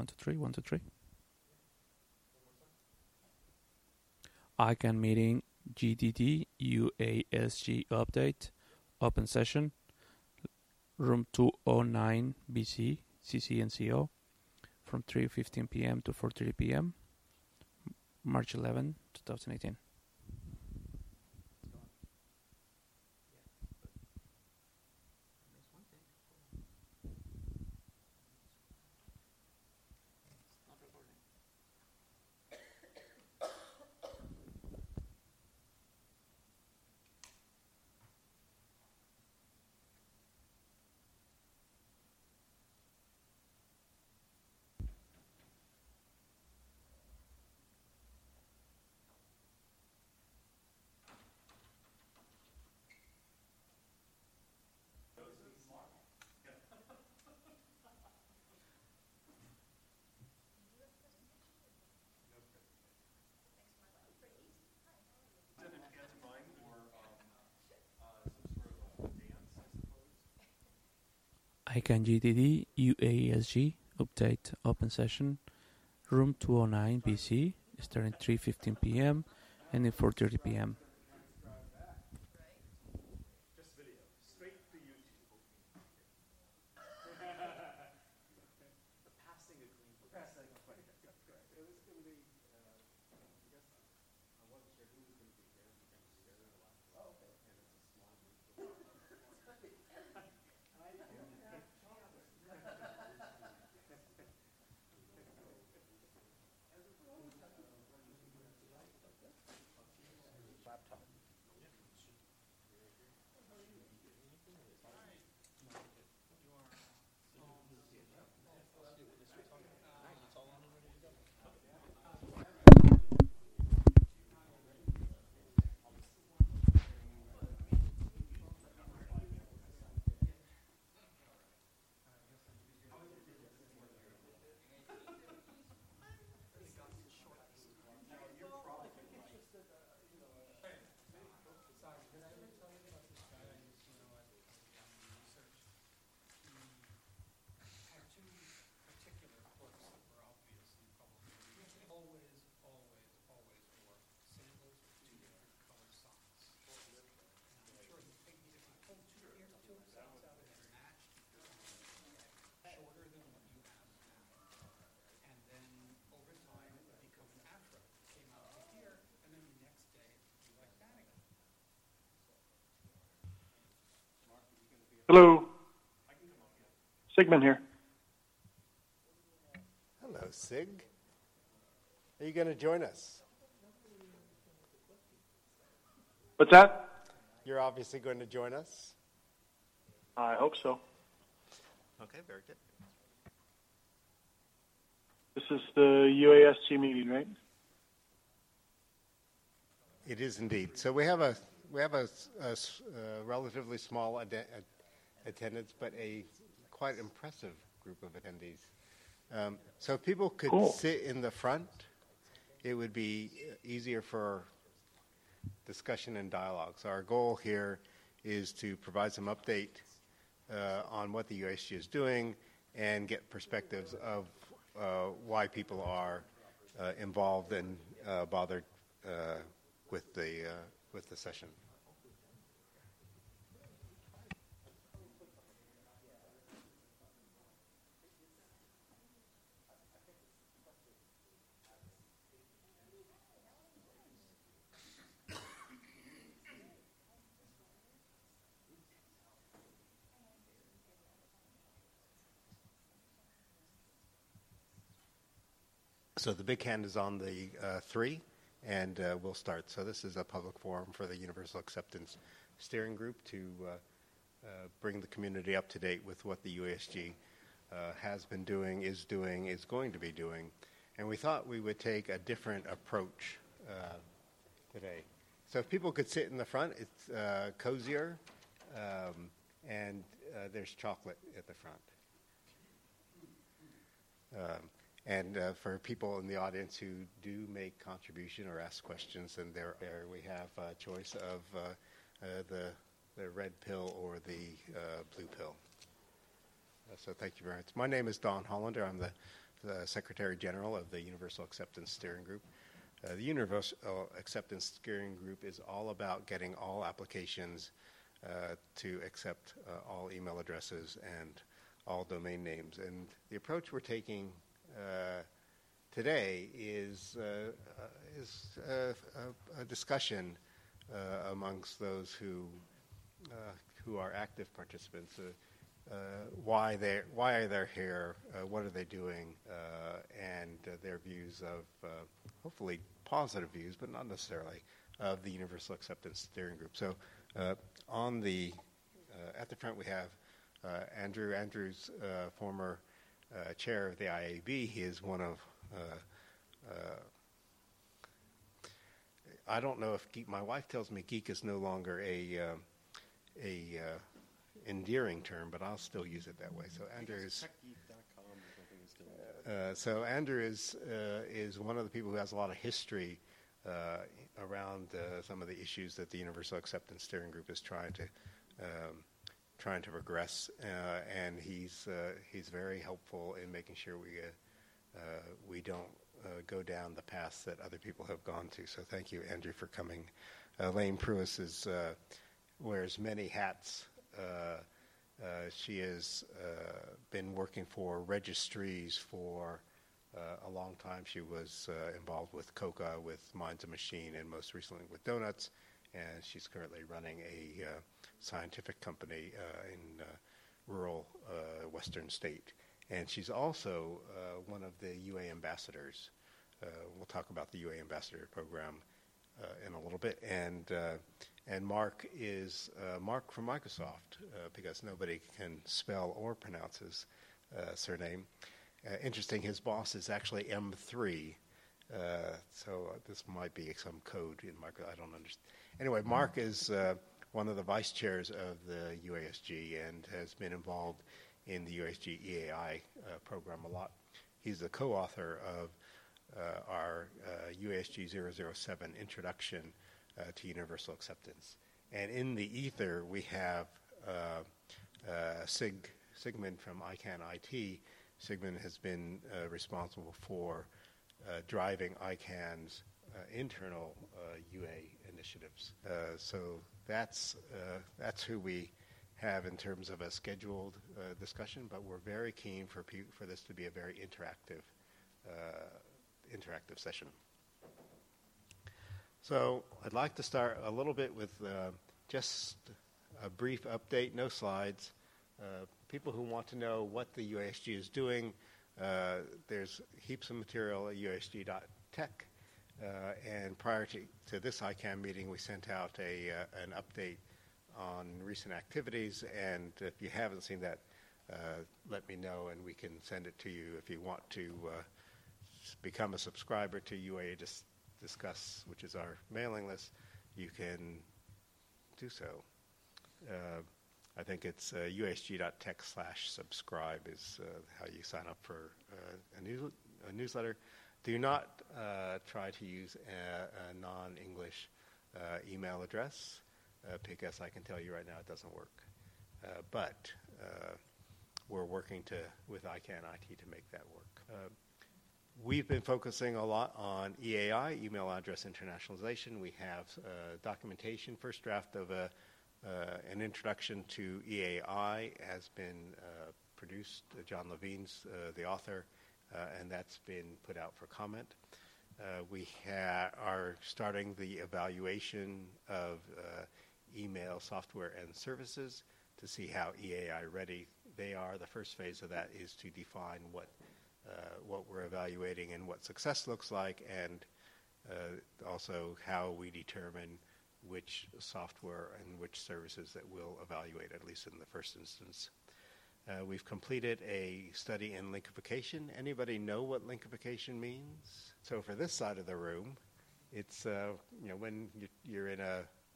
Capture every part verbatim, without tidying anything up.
one, two, three, one, two, three. I C A N meeting G D D U A S G update, open session, room two oh nine B C, C C N C O, from three fifteen p.m. to four thirty p.m., March eleventh, twenty eighteen. I C A N G D D U A S G update, open session, room two oh nine B C, starting three fifteen p.m. and then four thirty p.m. Hello. Sigmund here. Hello, Sig. Are you going to join us? What's that? You're obviously going to join us. I hope so. Okay, very good. This is the U A S G meeting, right? It is indeed. So we have a we have a, a, a relatively small ad- attendance, but a quite impressive group of attendees. Um, so if people could cool. sit in the front, it would be easier for discussion and dialogue. So our goal here is to provide some update uh, on what the U A S G is doing and get perspectives of uh, why people are uh, involved and uh, bothered uh, with the uh, with the session. So the big hand is on the uh, three, and uh, we'll start. So this is a public forum for the Universal Acceptance Steering Group to uh, uh, bring the community up to date with what the U A S G uh, has been doing, is doing, is going to be doing. And we thought we would take a different approach uh, today. So if people could sit in the front, it's uh, cozier, um, and uh, there's chocolate at the front. Um, And uh, for people in the audience who do make contribution or ask questions, then there, there we have a choice of uh, uh, the the red pill or the uh, blue pill. Uh, so thank you very much. My name is Don Hollander. I'm the the Secretary General of the Universal Acceptance Steering Group. Uh, the Universal Acceptance Steering Group is all about getting all applications uh, to accept uh, all email addresses and all domain names. And the approach we're taking uh, today is, uh, uh, is uh, a, a discussion uh, amongst those who, uh, who are active participants. Uh, Uh, why they why are they here? Uh, what are they doing? Uh, and uh, their views of uh, hopefully positive views, but not necessarily, of the Universal Acceptance Steering Group. So, uh, on the uh, at the front we have uh, Andrew. Andrew's uh, former uh, chair of the I A B. He is one of uh, uh, I don't know if geek. My wife tells me geek is no longer a uh, a uh, endearing term, but I'll still use it that way. So Andrew is, uh, so Andrew is uh, is one of the people who has a lot of history uh, around uh, some of the issues that the Universal Acceptance Steering Group is trying to um, trying to progress, uh, and he's uh, he's very helpful in making sure we uh, uh, we don't uh, go down the paths that other people have gone to. So thank you, Andrew, for coming. Uh, Elaine Pruis is uh, wears many hats. Uh, uh, she has uh, been working for registries for uh, a long time. She was uh, involved with COCA, with Minds a Machine, and most recently with Donuts. And she's currently running a uh, scientific company uh, in uh, rural uh, western state. And she's also uh, one of the U A ambassadors. Uh, we'll talk about the U A ambassador program uh, in a little bit. And uh, And Mark is uh, Mark from Microsoft, uh, because nobody can spell or pronounce his uh, surname. Uh, interesting, his boss is actually M three, uh, so this might be some code in Microsoft. I don't understand. Anyway, Mark is uh, one of the vice chairs of the U A S G and has been involved in the U A S G E A I uh, program a lot. He's the co-author of uh, our uh, U A S G zero zero seven Introduction Uh, to Universal Acceptance. And in the ether, we have uh, uh, Sig, Sigmund from ICANN I T. Sigmund has been uh, responsible for uh, driving ICANN's uh, internal uh, U A initiatives. Uh, so that's, uh, that's who we have in terms of a scheduled uh, discussion, but we're very keen for, pe- for this to be a very interactive, uh, interactive session. So I'd like to start a little bit with uh, just a brief update, no slides. Uh, people who want to know what the U A S G is doing, uh, there's heaps of material at U A S G dot tech. Uh, and prior to, to this ICANN meeting, we sent out a uh, an update on recent activities. And if you haven't seen that, uh, let me know and we can send it to you. If you want to uh, become a subscriber to U A, just Discuss, which is our mailing list, you can do so. Uh, I think it's uh, U A S G dot tech slash subscribe is uh, how you sign up for uh, a, news, a newsletter. Do not uh, try to use a, a non-English uh, email address uh, because I can tell you right now it doesn't work. Uh, but uh, we're working to with ICANN I T to make that work. Uh, We've been focusing a lot on E A I, email address internationalization. We have uh, documentation, first draft of a, uh, an introduction to E A I has been uh, produced. Uh, John Levine's uh, the author, uh, and that's been put out for comment. Uh, we ha- are starting the evaluation of uh, email software and services to see how E A I ready they are. The first phase of that is to define what Uh, what we're evaluating and what success looks like, and uh, also how we determine which software and which services that we'll evaluate, at least in the first instance. Uh, we've completed a study in linkification. Anybody know what linkification means? So for this side of the room, it's uh, you know when you're in a,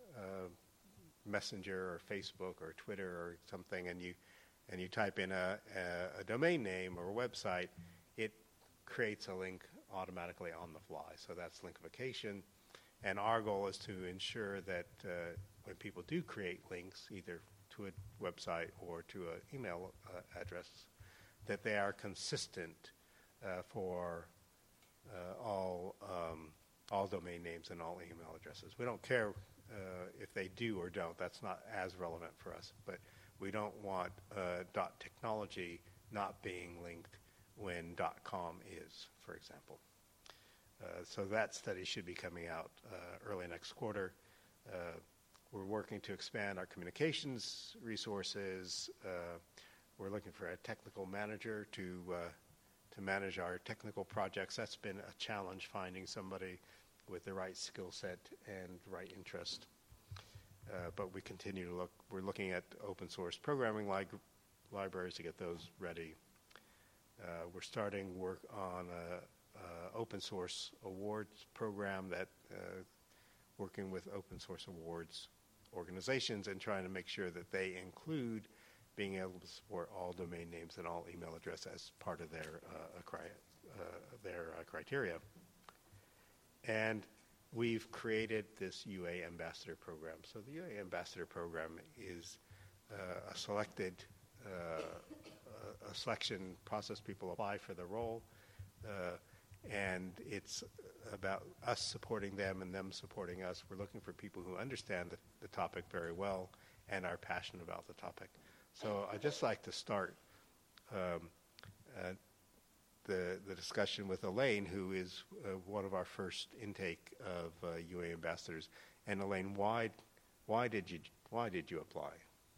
a Messenger or Facebook or Twitter or something, and you and you type in a, a, a domain name or a website, it creates a link automatically on the fly. So that's linkification. And our goal is to ensure that uh, when people do create links, either to a website or to an email uh, address, that they are consistent uh, for uh, all um, all domain names and all email addresses. We don't care uh, if they do or don't. That's not as relevant for us. But we don't want uh, .technology not being linked when .com is, for example. Uh, so that study should be coming out uh, early next quarter. Uh, we're working to expand our communications resources. Uh, we're looking for a technical manager to uh, to manage our technical projects. That's been a challenge, finding somebody with the right skill set and right interest. Uh, but we continue to look. We're looking at open source programming li- libraries to get those ready. Uh, we're starting work on a Uh, open source awards program that uh, working with open source awards organizations and trying to make sure that they include being able to support all domain names and all email addresses as part of their uh, cri- uh, their uh, criteria. And we've created this U A Ambassador program. So the U A Ambassador program is uh, a selected uh, a selection process. People apply for the role. Uh, And it's about us supporting them and them supporting us. We're looking for people who understand the, the topic very well and are passionate about the topic. So I'd just like to start um, uh, the, the discussion with Elaine, who is uh, one of our first intake of uh, U A ambassadors. And Elaine, why, why, did you, why did you apply?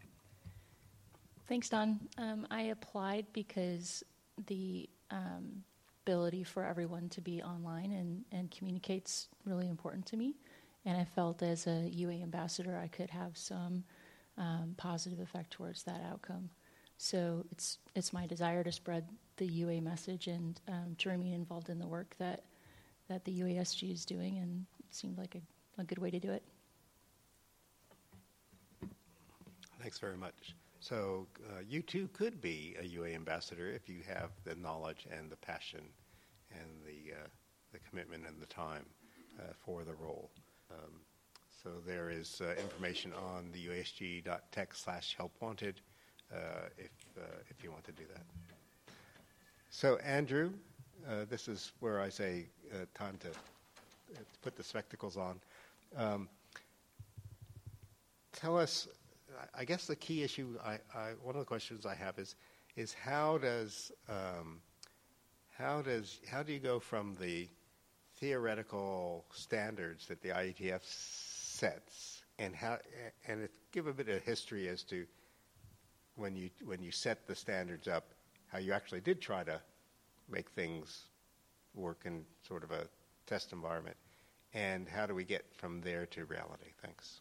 Thanks, Don. Um, I applied because the um, ability for everyone to be online and, and communicate's really important to me. And I felt as a U A ambassador I could have some um, positive effect towards that outcome. So it's it's my desire to spread the U A message and um, to remain involved in the work that, that the U A S G is doing, and it seemed like a, a good way to do it. Thanks very much. So uh, you too could be a U A ambassador if you have the knowledge and the passion and the uh, the commitment and the time uh, for the role. Um, so there is uh, information on the U A S G dot tech slash help wanted uh, if uh, if you want to do that. So Andrew, uh, this is where I say uh, time to, uh, to put the spectacles on. Um, tell us. I guess the key issue, I, I, one of the questions I have is, is how does, um, how does, how do you go from the theoretical standards that the I E T F sets, and how, and it, give a bit of history as to when you when you set the standards up, how you actually did try to make things work in sort of a test environment, and how do we get from there to reality? Thanks.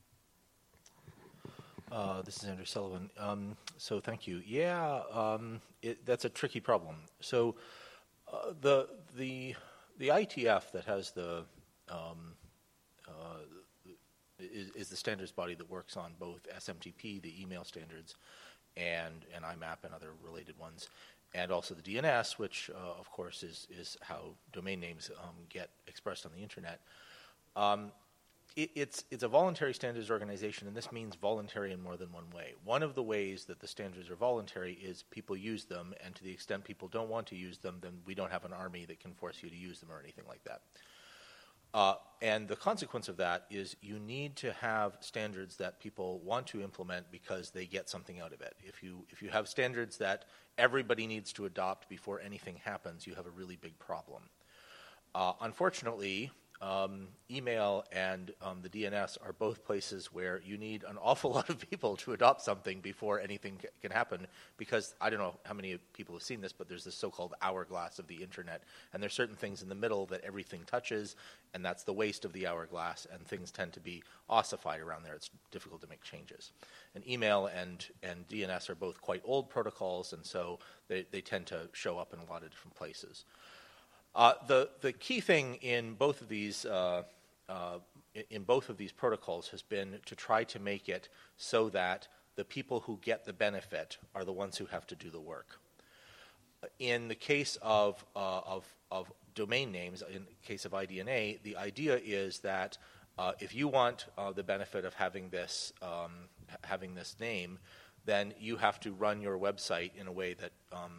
Uh, this is Andrew Sullivan. Um, so thank you. Yeah, um, it, that's a tricky problem. So uh, the the the I E T F that has the um, uh, is, is the standards body that works on both S M T P, the email standards, and and I MAP and other related ones, and also the D N S, which uh, of course is is how domain names um, get expressed on the internet. Um, It's it's a voluntary standards organization, and this means voluntary in more than one way. One of the ways that the standards are voluntary is people use them, and to the extent people don't want to use them, then we don't have an army that can force you to use them or anything like that. Uh, and the consequence of that is you need to have standards that people want to implement because they get something out of it. If you if you have standards that everybody needs to adopt before anything happens, you have a really big problem. Uh, unfortunately, Um, email and um, the D N S are both places where you need an awful lot of people to adopt something before anything c- can happen, because I don't know how many people have seen this, but there's this so-called hourglass of the internet, and there's certain things in the middle that everything touches, and that's the waste of the hourglass, and things tend to be ossified around there. It's difficult to make changes. And email and, and D N S are both quite old protocols, and so they, they tend to show up in a lot of different places. Uh, the the key thing in both of these uh, uh, in both of these protocols has been to try to make it so that the people who get the benefit are the ones who have to do the work. In the case of uh, of of domain names, in the case of I D N A, the idea is that uh, if you want uh, the benefit of having this um, having this name, then you have to run your website in a way that um,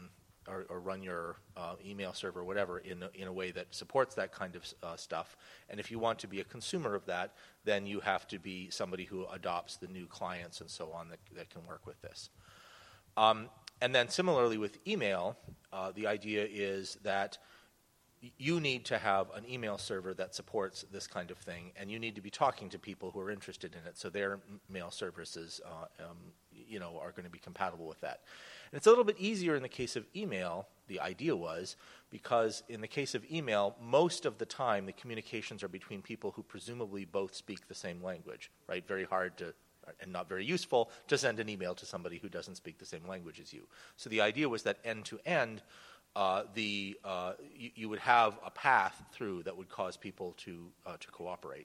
or, or run your uh, email server, or whatever, in a, in a way that supports that kind of uh, stuff. And if you want to be a consumer of that, then you have to be somebody who adopts the new clients and so on that, that can work with this. Um, and then similarly with email, uh, the idea is that you need to have an email server that supports this kind of thing, and you need to be talking to people who are interested in it, so their mail services uh, um, you know, are going to be compatible with that. And it's a little bit easier in the case of email, the idea was, because in the case of email, most of the time the communications are between people who presumably both speak the same language, right? Very hard to, and not very useful, to send an email to somebody who doesn't speak the same language as you. So the idea was that end-to-end, Uh, the uh, you, you would have a path through that would cause people to uh, to cooperate.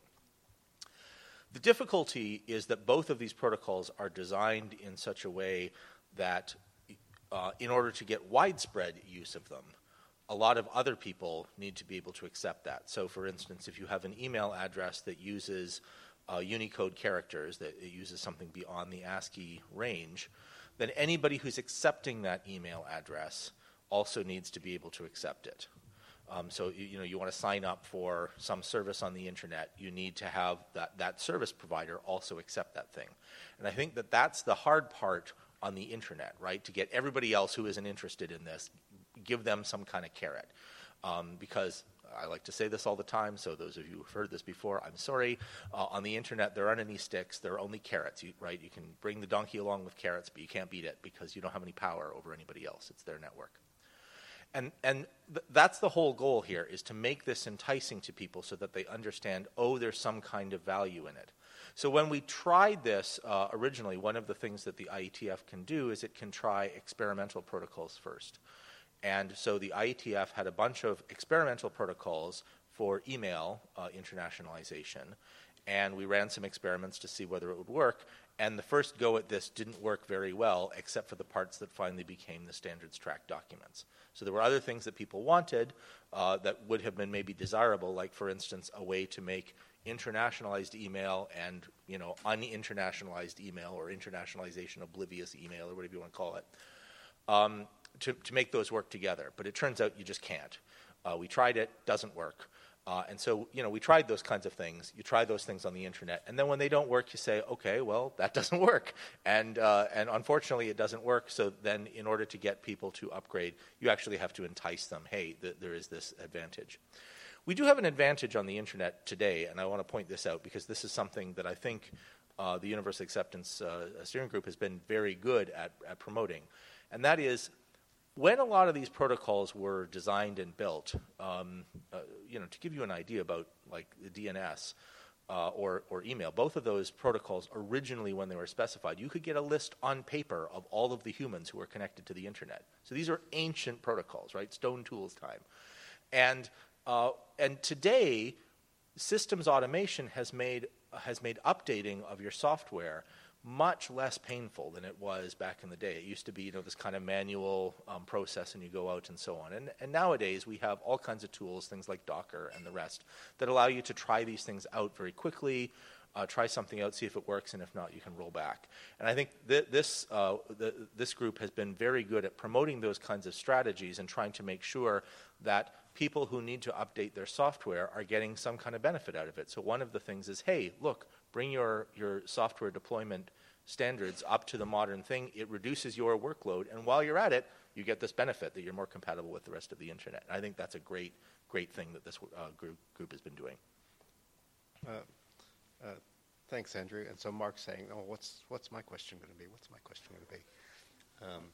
The difficulty is that both of these protocols are designed in such a way that uh, in order to get widespread use of them, a lot of other people need to be able to accept that. So for instance, if you have an email address that uses uh, Unicode characters, that it uses something beyond the ASCII range, then anybody who's accepting that email address also needs to be able to accept it. Um, so you, you know you want to sign up for some service on the internet, you need to have that, that service provider also accept that thing. And I think that that's the hard part on the internet, right? To get everybody else who isn't interested in this, give them some kind of carrot. Um, because I like to say this all the time, so those of you who've heard this before, I'm sorry. Uh, on the internet, there aren't any sticks, there are only carrots, you, right? You can bring the donkey along with carrots, but you can't beat it because you don't have any power over anybody else. It's their network. And, and th- that's the whole goal here, is to make this enticing to people so that they understand, oh, there's some kind of value in it. So when we tried this uh, originally, one of the things that the I E T F can do is it can try experimental protocols first. And so the I E T F had a bunch of experimental protocols for email uh, internationalization, and we ran some experiments to see whether it would work. And the first go at this didn't work very well, except for the parts that finally became the standards track documents. So there were other things that people wanted uh, that would have been maybe desirable, like, for instance, a way to make internationalized email and, you know, uninternationalized email, or internationalization oblivious email, or whatever you want to call it, um, to, to make those work together. But it turns out you just can't. Uh, we tried it, doesn't work. Uh, and so, you know, we tried those kinds of things. You try those things on the internet, and then when they don't work, you say, okay, well, that doesn't work. And uh, and unfortunately, it doesn't work. So then, in order to get people to upgrade, you actually have to entice them. Hey, th- there is this advantage. We do have an advantage on the internet today, and I want to point this out because this is something that I think uh, the Universal Acceptance uh, Steering Group has been very good at, at promoting, and that is, when a lot of these protocols were designed and built, um, uh, you know, to give you an idea about like the D N S uh, or, or email, both of those protocols originally, when they were specified, you could get a list on paper of all of the humans who were connected to the internet. So these are ancient protocols, right? Stone Tools time. And uh, and today, systems automation has made uh, has made updating of your software much less painful than it was back in the day. It used to be, you know, this kind of manual um, process, and you go out and so on. And, and nowadays, we have all kinds of tools, things like Docker and the rest, that allow you to try these things out very quickly, uh, try something out, see if it works, and if not, you can roll back. And I think th- this uh, the, this group has been very good at promoting those kinds of strategies and trying to make sure that people who need to update their software are getting some kind of benefit out of it. So one of the things is, hey, look, bring your, your software deployment standards up to the modern thing. It reduces your workload, and while you're at it, you get this benefit that you're more compatible with the rest of the internet. And I think that's a great, great thing that this uh, group, group has been doing. Uh, uh, thanks, Andrew. And so Mark's saying, oh, what's what's my question going to be? What's my question going to be? Um,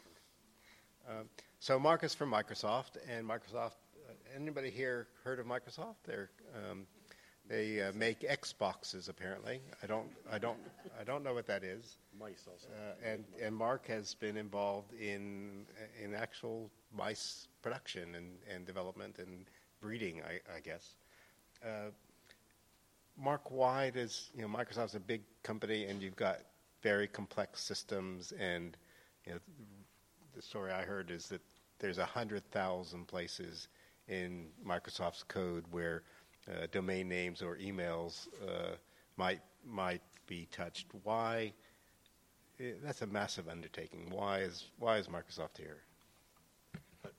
uh, so Mark is from Microsoft, and Microsoft, uh, anybody here heard of Microsoft? They're um, They uh, make Xboxes, apparently. I don't, I don't, I don't know what that is. Mice also. Uh, and and Mark has been involved in in actual mice production and, and development and breeding, I, I guess. Uh, Mark, why does, you know, Microsoft's a big company, and you've got very complex systems, and, you know, the story I heard is that there's a hundred thousand places in Microsoft's code where Uh, domain names or emails uh, might might be touched. Why? Uh, that's a massive undertaking. Why is why is Microsoft here?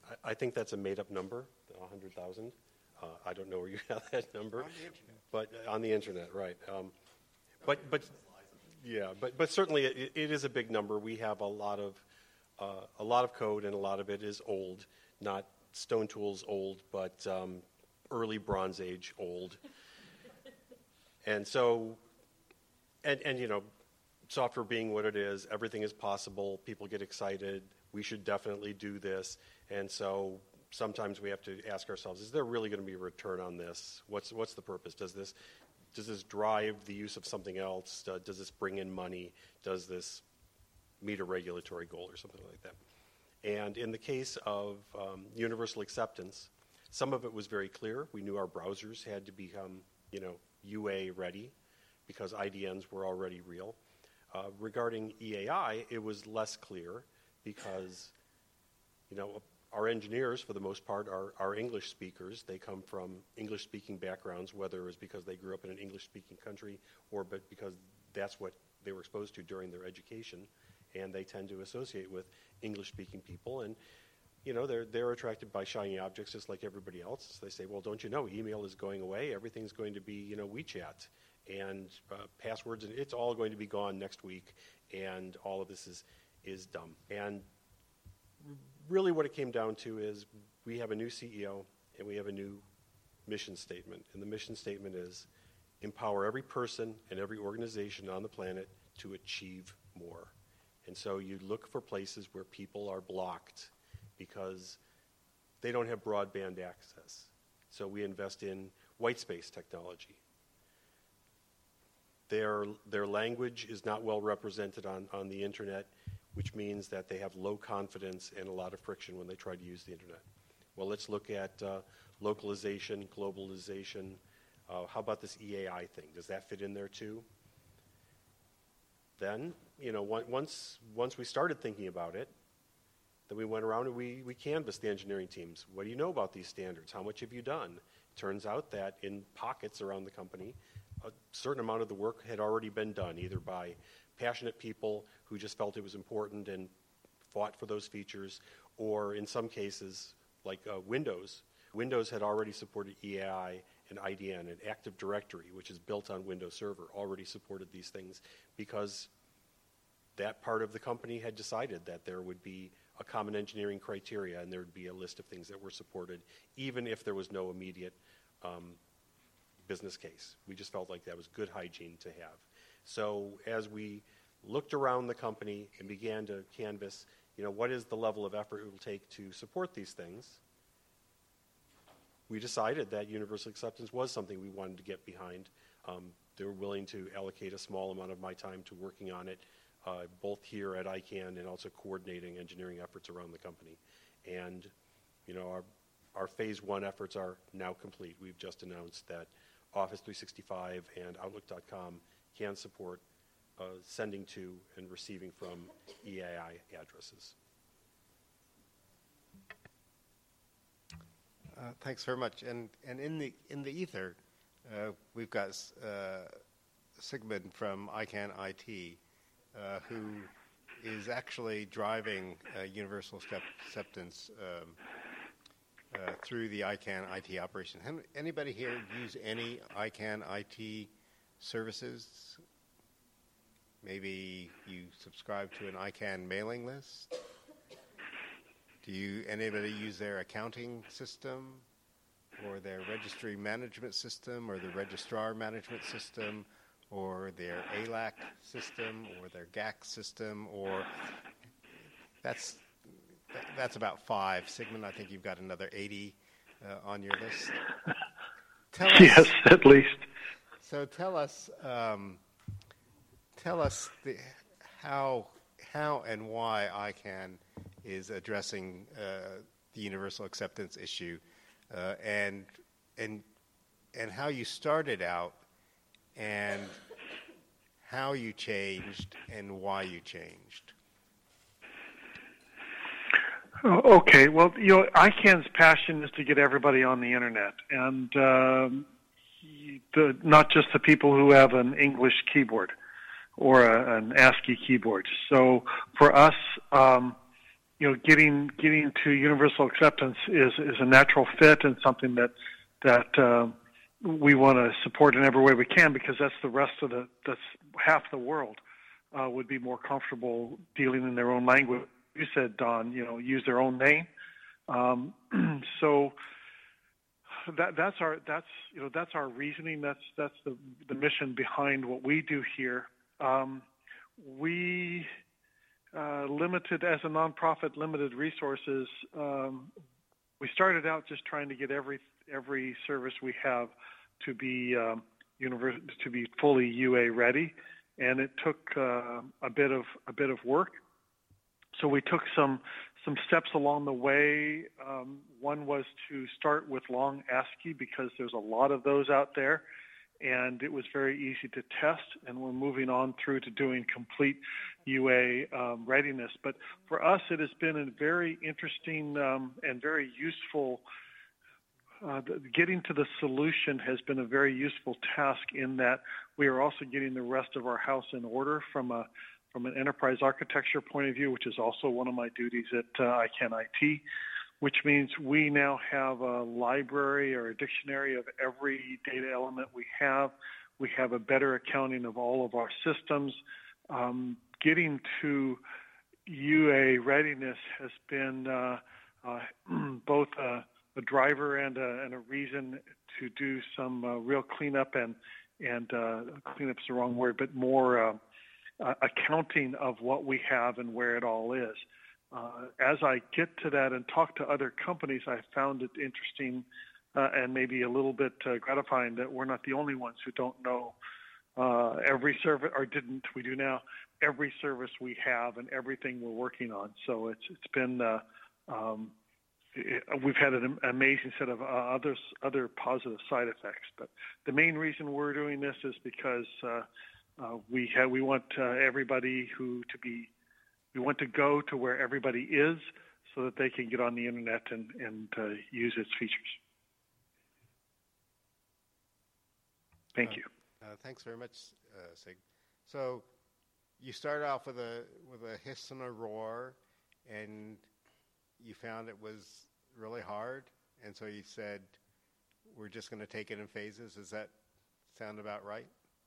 I, I think that's a made-up number, one hundred thousand. Uh, I don't know where you got that number. On the internet. But uh, on the internet, right. Um, but, but, yeah, but, but certainly it, it is a big number. We have a lot of uh, a lot of code, and a lot of it is old, not Stone Tools old, but um, early Bronze Age old. And so, and, and, you know, software being what it is, everything is possible. People get excited. We should definitely do this. And so sometimes we have to ask ourselves, is there really going to be a return on this? What's, what's the purpose? Does this, does this drive the use of something else? Uh, does this bring in money? Does this meet a regulatory goal or something like that? And in the case of um, universal acceptance, some of it was very clear. We knew our browsers had to become, you know, U A ready because I D Ns were already real. Uh, regarding E A I, it was less clear because, you know, our engineers, for the most part, are, are English speakers. They come from English-speaking backgrounds, whether it was because they grew up in an English-speaking country or but because that's what they were exposed to during their education, and they tend to associate with English-speaking people. And, you know, they're, they're attracted by shiny objects just like everybody else. They say, well, don't you know, email is going away. Everything's going to be, you know, WeChat. And uh, passwords, and it's all going to be gone next week, and all of this is, is dumb. And really what it came down to is we have a new C E O, and we have a new mission statement. And the mission statement is empower every person and every organization on the planet to achieve more. And so you look for places where people are blocked because they don't have broadband access. So we invest in white space technology. Their, their language is not well represented on, on the internet, which means that they have low confidence and a lot of friction when they try to use the internet. Well, let's look at uh, localization, globalization. Uh, how about this E A I thing? Does that fit in there too? Then, you know, once, once we started thinking about it, then we went around and we, we canvassed the engineering teams. What do you know about these standards? How much have you done? It turns out that in pockets around the company, a certain amount of the work had already been done, either by passionate people who just felt it was important and fought for those features, or in some cases, like uh, Windows. Windows had already supported E A I and I D N, and Active Directory, which is built on Windows Server, already supported these things because that part of the company had decided that there would be a common engineering criteria and there would be a list of things that were supported, even if there was no immediate um, business case. We just felt like that was good hygiene to have. So as we looked around the company and began to canvass, you know, what is the level of effort it will take to support these things, we decided that universal acceptance was something we wanted to get behind. Um, they were willing to allocate a small amount of my time to working on it, uh, both here at I CANN and also coordinating engineering efforts around the company. And, you know, our, our phase one efforts are now complete. We've just announced that Office three sixty-five and Outlook dot com can support uh, sending to and receiving from E A I addresses. Uh, thanks very much. And and in the in the ether, uh, we've got uh, Sigmund from I CANN I T, uh, who is actually driving uh, universal acceptance um, uh, through the I CANN I T operation. Anybody here use any I CANN I T services? Maybe you subscribe to an I CANN mailing list? Do you anybody use their accounting system or their registry management system or the registrar management system or their A L A C system or their G A C system? Or that's that's about five. Sigmund, I think you've got another eighty uh, on your list. Tell us, yes, at least. So tell us, um, tell us the, how how and why I CANN is addressing uh, the universal acceptance issue, uh, and and and how you started out, and how you changed, and why you changed. Okay, well, you know, I CANN's passion is to get everybody on the internet, and um, the, not just the people who have an English keyboard or a, an ASCII keyboard. So for us, um, you know, getting getting to universal acceptance is is a natural fit and something that that uh, we want to support in every way we can, because that's the rest of the that's half the world uh, would be more comfortable dealing in their own language. You said, Don, you know, use their own name. Um, so that that's our that's you know that's our reasoning. That's that's the the mission behind what we do here. Um, we uh, limited as a nonprofit, limited resources. Um, we started out just trying to get every every service we have to be um, univers- to be fully U A ready, and it took uh, a bit of a bit of work. So we took some some steps along the way. Um, one was to start with long ASCII, because there's a lot of those out there, and it was very easy to test, and we're moving on through to doing complete U A um, readiness. But for us, it has been a very interesting um, and very useful, uh, getting to the solution has been a very useful task, in that we are also getting the rest of our house in order from a from an enterprise architecture point of view, which is also one of my duties at uh, I CAN I T, which means we now have a library or a dictionary of every data element we have. We have a better accounting of all of our systems. Um, getting to U A readiness has been uh, uh, both a, a driver and a, and a reason to do some uh, real cleanup, and, and uh, cleanup's the wrong word, but more uh, uh, accounting of what we have and where it all is. Uh, as I get to that and talk to other companies, I found it interesting uh, and maybe a little bit uh, gratifying that we're not the only ones who don't know uh, every service, or didn't, we do now, every service we have and everything we're working on. So it's it's been, uh, um, it, we've had an amazing set of uh, others, other positive side effects. But the main reason we're doing this is because uh, uh, we have, we want uh, everybody who to be We want to go to where everybody is, so that they can get on the internet and, and uh, use its features. Thank uh, you. Uh, thanks very much, uh, Sig. So you started off with a with a hiss and a roar, and you found it was really hard, and so you said, we're just going to take it in phases. Does that sound about right?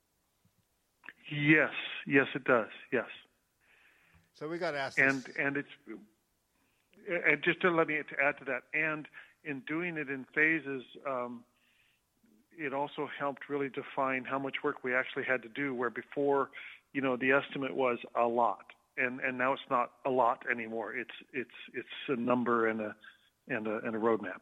Yes, yes, it does. Yes. So we got to ask and this. and it's and just to let me to add to that, and in doing it in phases, um, it also helped really define how much work we actually had to do. Where before, you know, the estimate was a lot, and and now it's not a lot anymore. It's it's it's a number and a and a and a roadmap.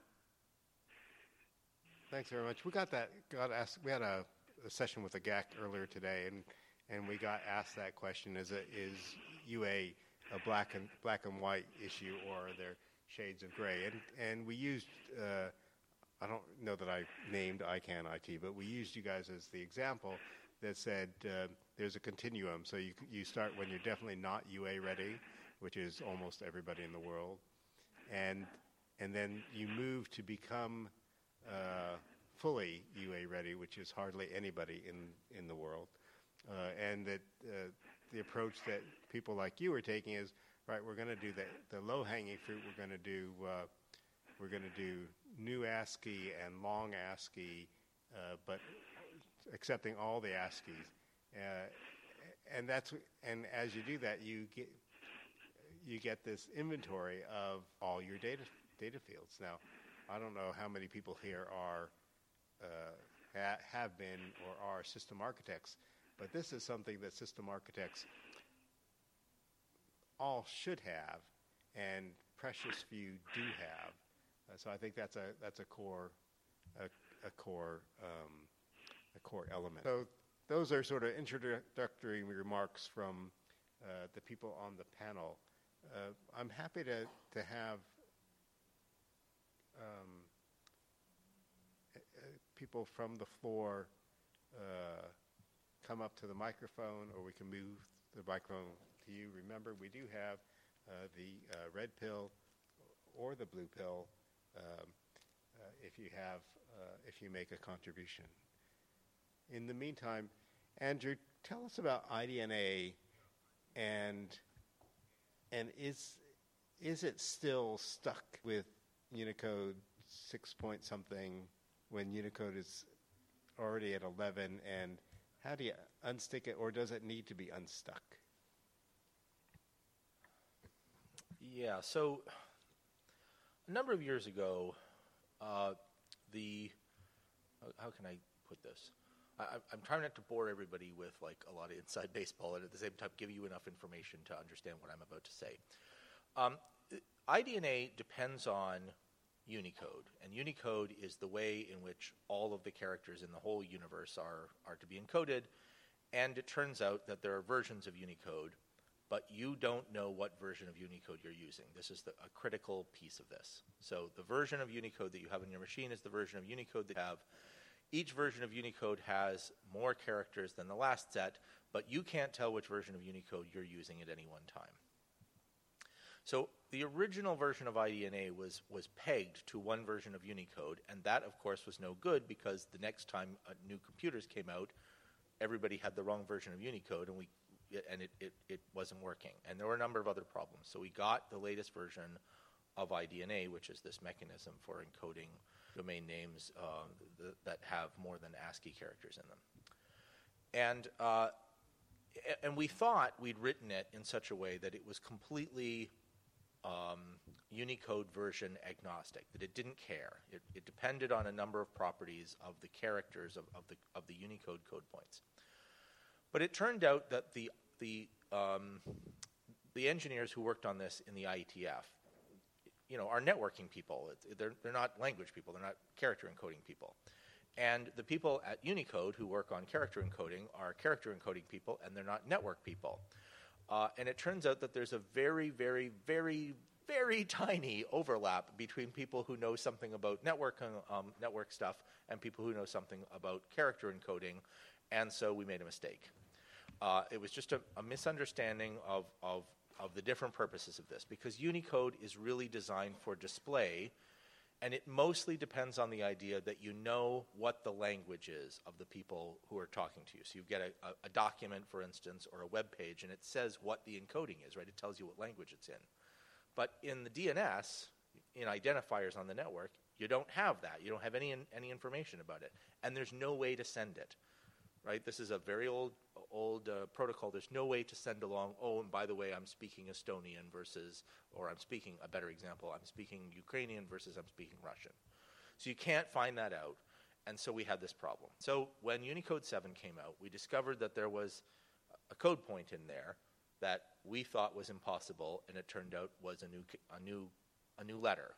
Thanks very much. We got that. Got asked. We had a, a session with the G A C earlier today, and and we got asked that question: Is it is U A a black and black and white issue, or are there shades of gray? And and we used. Uh, I don't know that I named I CAN I T, but we used you guys as the example that said uh, there's a continuum. So you you start when you're definitely not U A ready, which is almost everybody in the world, and and then you move to become uh, fully U A ready, which is hardly anybody in in the world, uh, and that uh, the approach that people like you are taking is, right, we're going to do the the low hanging fruit. We're going to do uh, we're going to do new ASCII and long ASCII, uh, but accepting all the ASCIIs, uh, and that's and as you do that, you get you get this inventory of all your data data fields. Now, I don't know how many people here are uh, ha- have been or are system architects, but this is something that system architects all should have, and precious few do have. Uh, so I think that's a that's a core a, a core um, a core element. So those are sort of introductory remarks from uh, the people on the panel. Uh, I'm happy to to have um, uh, people from the floor uh, come up to the microphone, or we can move the microphone to you. Remember, we do have uh, the uh, red pill or the blue pill um, uh, if you have uh, if you make a contribution. In the meantime, Andrew, tell us about I D N A, and and is is it still stuck with Unicode six point something when Unicode is already at eleven, and how do you unstick it, or does it need to be unstuck? Yeah, so a number of years ago, uh, the, how can I put this? I, I'm trying not to bore everybody with like a lot of inside baseball and at the same time give you enough information to understand what I'm about to say. Um, I D N A depends on Unicode, and Unicode is the way in which all of the characters in the whole universe are, are to be encoded, and it turns out that there are versions of Unicode, but you don't know what version of Unicode you're using. This is the, a critical piece of this. So the version of Unicode that you have in your machine is the version of Unicode that you have. Each version of Unicode has more characters than the last set, but you can't tell which version of Unicode you're using at any one time. So the original version of I D N A was, was pegged to one version of Unicode, and that, of course, was no good because the next time uh, new computers came out, everybody had the wrong version of Unicode, and we and it, it, it wasn't working. And there were a number of other problems. So we got the latest version of I D N A, which is this mechanism for encoding domain names uh, th- that have more than ASCII characters in them. And uh, and we thought we'd written it in such a way that it was completely um, Unicode version agnostic, that it didn't care. It, it depended on a number of properties of the characters of, of the of the Unicode code points. But it turned out that the the um, the engineers who worked on this in the I E T F, you know, are networking people. It, they're they're not language people. They're not character encoding people. And the people at Unicode who work on character encoding are character encoding people, and they're not network people. Uh, and it turns out that there's a very, very, very, very tiny overlap between people who know something about network um, network stuff and people who know something about character encoding. And so we made a mistake. Uh, it was just a, a misunderstanding of, of, of the different purposes of this, because Unicode is really designed for display, and it mostly depends on the idea that you know what the language is of the people who are talking to you. So you get a, a, a document, for instance, or a web page, and it says what the encoding is, right? It tells you what language it's in. But in the D N S, in identifiers on the network, you don't have that. You don't have any any information about it, and there's no way to send it. Right? This is a very old old uh, protocol. There's no way to send along, oh, and by the way, I'm speaking Estonian versus, or I'm speaking, a better example, I'm speaking Ukrainian versus I'm speaking Russian. So you can't find that out, and so we had this problem. So when Unicode seven came out, we discovered that there was a code point in there that we thought was impossible, and it turned out was a new a new a new letter.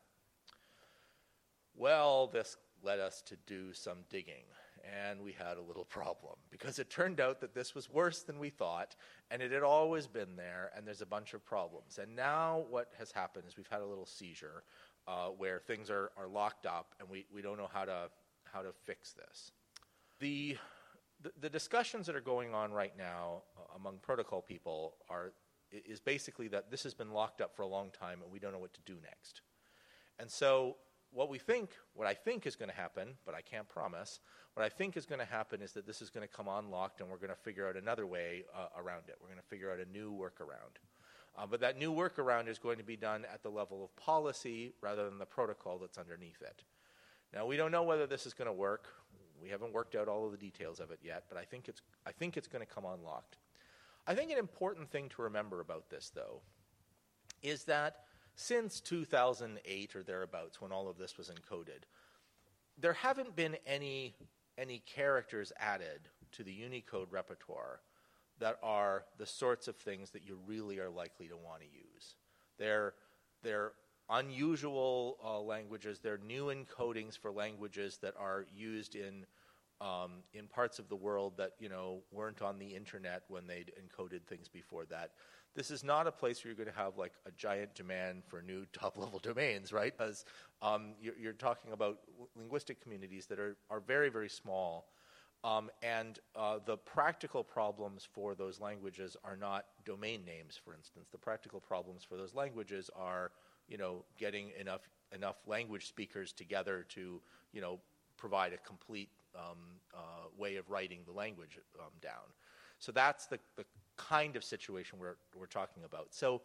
Well, this led us to do some digging, and we had a little problem because it turned out that this was worse than we thought, and it had always been there, and there's a bunch of problems. And now what has happened is we've had a little seizure uh, where things are, are locked up, and we, we don't know how to how to fix this. The, the the discussions that are going on right now uh, among protocol people are is basically that this has been locked up for a long time, and we don't know what to do next. And so What we think, what I think is going to happen, but I can't promise, what I think is going to happen is that this is going to come unlocked and we're going to figure out another way uh, around it. We're going to figure out a new workaround. Uh, but that new workaround is going to be done at the level of policy rather than the protocol that's underneath it. Now, we don't know whether this is going to work. We haven't worked out all of the details of it yet, but I think it's, I think it's going to come unlocked. I think an important thing to remember about this, though, is that since two thousand eight or thereabouts, when all of this was encoded, there haven't been any any characters added to the Unicode repertoire that are the sorts of things that you really are likely to want to use. They're they're unusual uh, languages. They're new encodings for languages that are used in um, in parts of the world that, you know, weren't on the internet when they'd encoded things before that. This is not a place where you're going to have like a giant demand for new top-level domains, right? Because um, you're, you're talking about linguistic communities that are, are very, very small. Um, and uh, the practical problems for those languages are not domain names, for instance. The practical problems for those languages are, you know, getting enough enough language speakers together to, you know, provide a complete um, uh, way of writing the language um, down. So that's the, the kind of situation we're we're talking about. So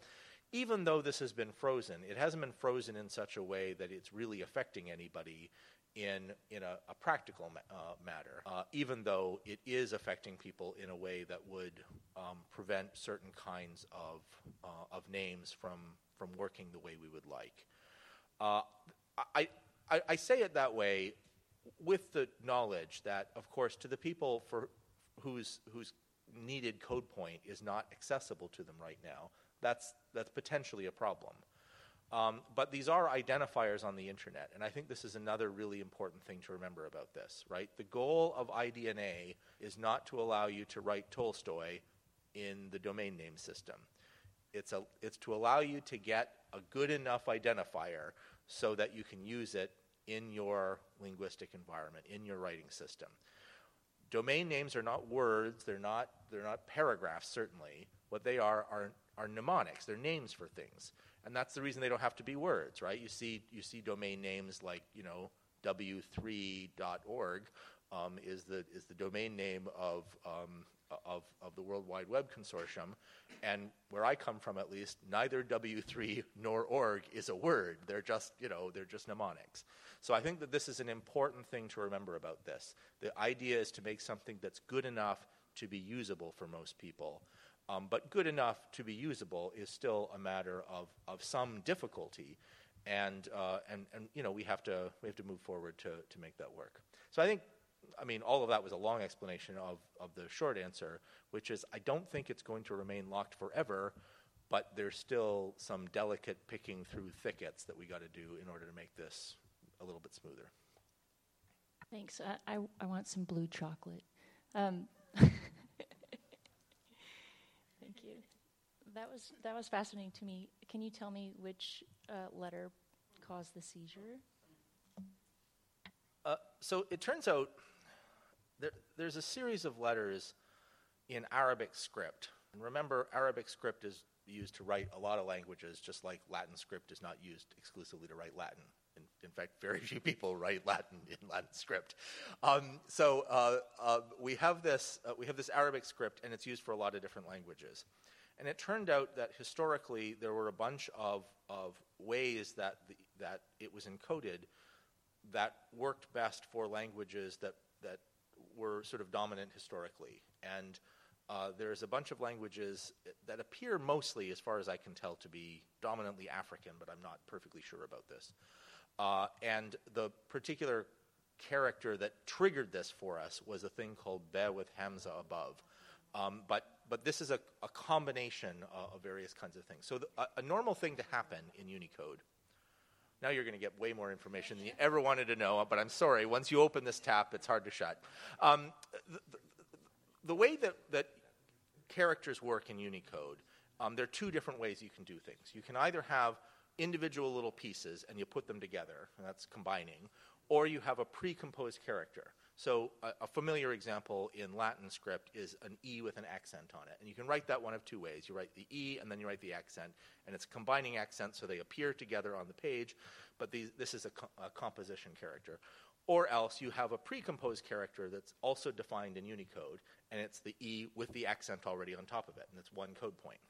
even though this has been frozen, it hasn't been frozen in such a way that it's really affecting anybody in in a, a practical ma- uh, matter, uh, even though it is affecting people in a way that would um, prevent certain kinds of uh, of names from from working the way we would like. Uh, I, I I say it that way with the knowledge that, of course, to the people for whose whose needed code point is not accessible to them right now, that's that's potentially a problem. Um, but these are identifiers on the internet, and I think this is another really important thing to remember about this, right? The goal of I D N A is not to allow you to write Tolstoy in the domain name system. It's, a, it's to allow you to get a good enough identifier so that you can use it in your linguistic environment, in your writing system. Domain names are not words, they're not, they're not paragraphs, certainly. What they are are are mnemonics. They're names for things. And that's the reason they don't have to be words, right? You see you see domain names like, you know, w three dot org um, is the is the domain name of um, of of the World Wide Web Consortium. And where I come from, at least, neither w three nor org is a word. They're just, you know, they're just mnemonics. So I think that this is an important thing to remember about this. The idea is to make something that's good enough to be usable for most people. Um, but good enough to be usable is still a matter of, of some difficulty, and uh, and and you know we have to we have to move forward to to make that work. So I think, I mean, all of that was a long explanation of of the short answer, which is I don't think it's going to remain locked forever, but there's still some delicate picking through thickets that we got to do in order to make this a little bit smoother. Thanks. I I, I want some blue chocolate. Um, Thank you. That was that was fascinating to me. Can you tell me which uh, letter caused the seizure? Uh, so it turns out there, there's a series of letters in Arabic script. And remember, Arabic script is used to write a lot of languages, just like Latin script is not used exclusively to write Latin. In, in fact, very few people write Latin in Latin script. Um, so uh, uh, we have this uh, we have this Arabic script, and it's used for a lot of different languages. And it turned out that historically there were a bunch of, of ways that the, that it was encoded that worked best for languages that that were sort of dominant historically. And uh, there's a bunch of languages that appear mostly, as far as I can tell, to be dominantly African, but I'm not perfectly sure about this. Uh, and the particular character that triggered this for us was a thing called be with Hamza above. Um, but but this is a, a combination uh, of various kinds of things. So the, a, a normal thing to happen in Unicode, now you're going to get way more information than you ever wanted to know, but I'm sorry, once you open this tap, it's hard to shut. Um, the, the, the way that, that characters work in Unicode, um, there are two different ways you can do things. You can either have individual little pieces and you put them together, and that's combining, or you have a pre-composed character. So a, a familiar example in Latin script is an E with an accent on it. And you can write that one of two ways. You write the E and then you write the accent, and it's combining accents so they appear together on the page, but these, this is a, co- a composition character. Or else you have a pre-composed character that's also defined in Unicode, and it's the E with the accent already on top of it, and it's one code point.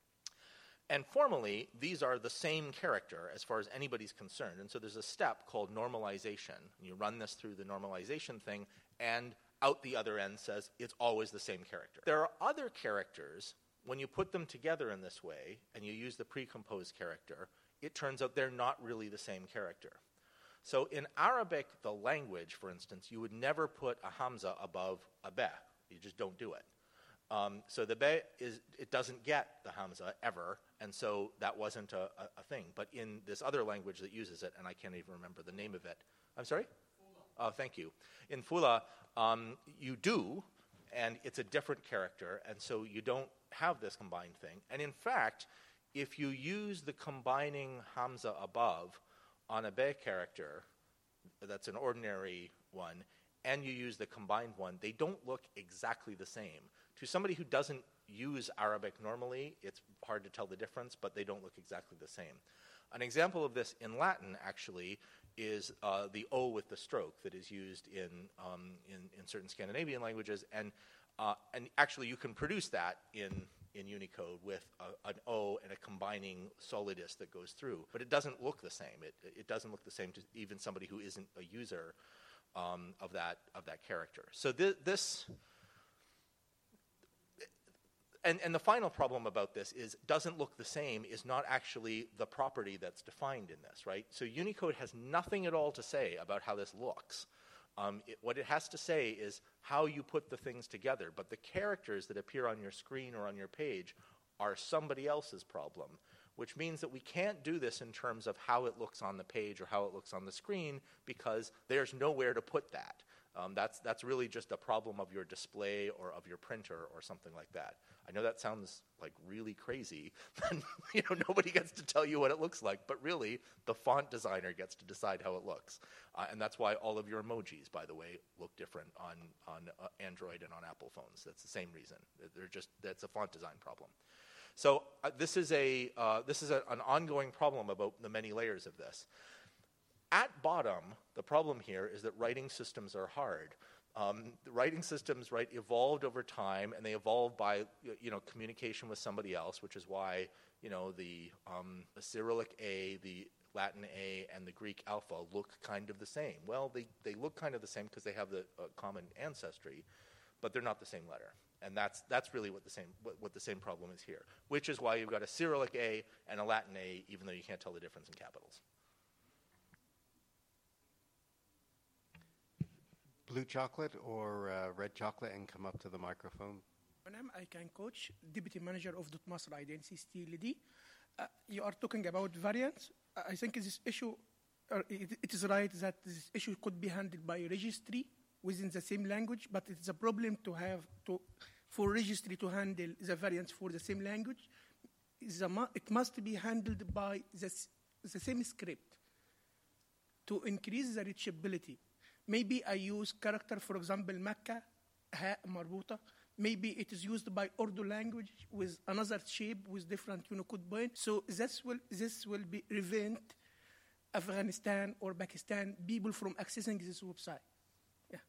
And formally, these are the same character as far as anybody's concerned. And so there's a step called normalization. You run this through the normalization thing, and out the other end says it's always the same character. There are other characters, when you put them together in this way, and you use the pre-composed character, it turns out they're not really the same character. So in Arabic, the language, for instance, you would never put a hamza above a be. You just don't do it. Um, so the be is it doesn't get the hamza ever, and so that wasn't a, a, a thing. But in this other language that uses it, and I can't even remember the name of it. I'm sorry? Fula. Oh, thank you. In Fula, um, you do, and it's a different character, and so you don't have this combined thing. And in fact, if you use the combining hamza above on a be character, that's an ordinary one, and you use the combined one, they don't look exactly the same. To somebody who doesn't use Arabic normally, it's hard to tell the difference, but they don't look exactly the same. An example of this in Latin, actually, is uh, the O with the stroke that is used in um, in, in certain Scandinavian languages, and uh, and actually you can produce that in in Unicode with a, an O and a combining solidus that goes through, but it doesn't look the same. It, it doesn't look the same to even somebody who isn't a user um, of that of that character. So th- this, and, and the final problem about this is doesn't look the same is not actually the property that's defined in this, right? So Unicode has nothing at all to say about how this looks. Um, it, what it has to say is how you put the things together, but the characters that appear on your screen or on your page are somebody else's problem, which means that we can't do this in terms of how it looks on the page or how it looks on the screen because there's nowhere to put that. Um, that's, that's really just a problem of your display or of your printer or something like that. I know that sounds like really crazy. You know, nobody gets to tell you what it looks like, but really the font designer gets to decide how it looks. Uh, and that's why all of your emojis, by the way, look different on, on uh, Android and on Apple phones. That's the same reason. They're just, that's a font design problem. So uh, this is, a, uh, this is a, an ongoing problem about the many layers of this. At bottom, the problem here is that writing systems are hard. Um, the writing systems, right, evolved over time, and they evolved by, you know, communication with somebody else, which is why, you know, the, um, the Cyrillic A, the Latin A, and the Greek alpha look kind of the same. Well, they, they look kind of the same because they have the uh, common ancestry, but they're not the same letter. And that's, that's really what the, same, what, what the same problem is here, which is why you've got a Cyrillic A and a Latin A, even though you can't tell the difference in capitals. Blue chocolate or uh, red chocolate, and come up to the microphone. My name I can coach, Deputy Manager of Dotmaster Identity, Steve Liddy. Uh, you are talking about variants. Uh, I think this issue, uh, it, it is right that this issue could be handled by registry within the same language, but it's a problem to have to for registry to handle the variants for the same language. The, it must be handled by the, the same script to increase the reachability. Maybe I use character, for example, Mecca, Ha, Marbuta. Maybe it is used by Urdu language with another shape with different Unicode points. So this will, this will be prevent Afghanistan or Pakistan people from accessing this website. Yeah.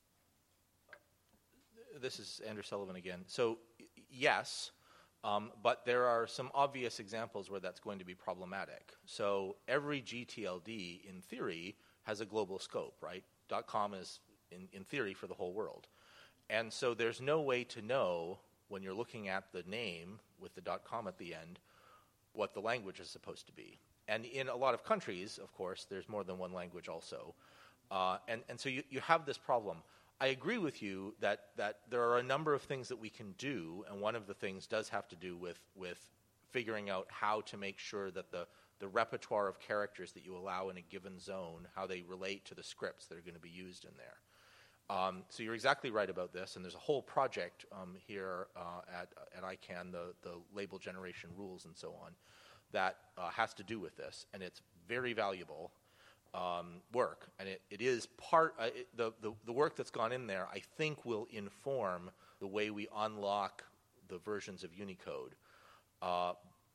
This is Andrew Sullivan again. So yes, um, but there are some obvious examples where that's going to be problematic. So every G T L D, in theory, has a global scope, right? .com is, in, in theory, for the whole world. And so there's no way to know, when you're looking at the name with the .com at the end, what the language is supposed to be. And in a lot of countries, of course, there's more than one language also. Uh, and, and so you, you have this problem. I agree with you that, that there are a number of things that we can do, and one of the things does have to do with, with figuring out how to make sure that the the repertoire of characters that you allow in a given zone, how they relate to the scripts that are going to be used in there. Um, so you're exactly right about this, and there's a whole project um, here uh, at, at I CANN, the, the label generation rules and so on, that uh, has to do with this, and it's very valuable um, work, and it, it is part, uh, it, the, the, the work that's gone in there, I think, will inform the way we unlock the versions of Unicode. Uh,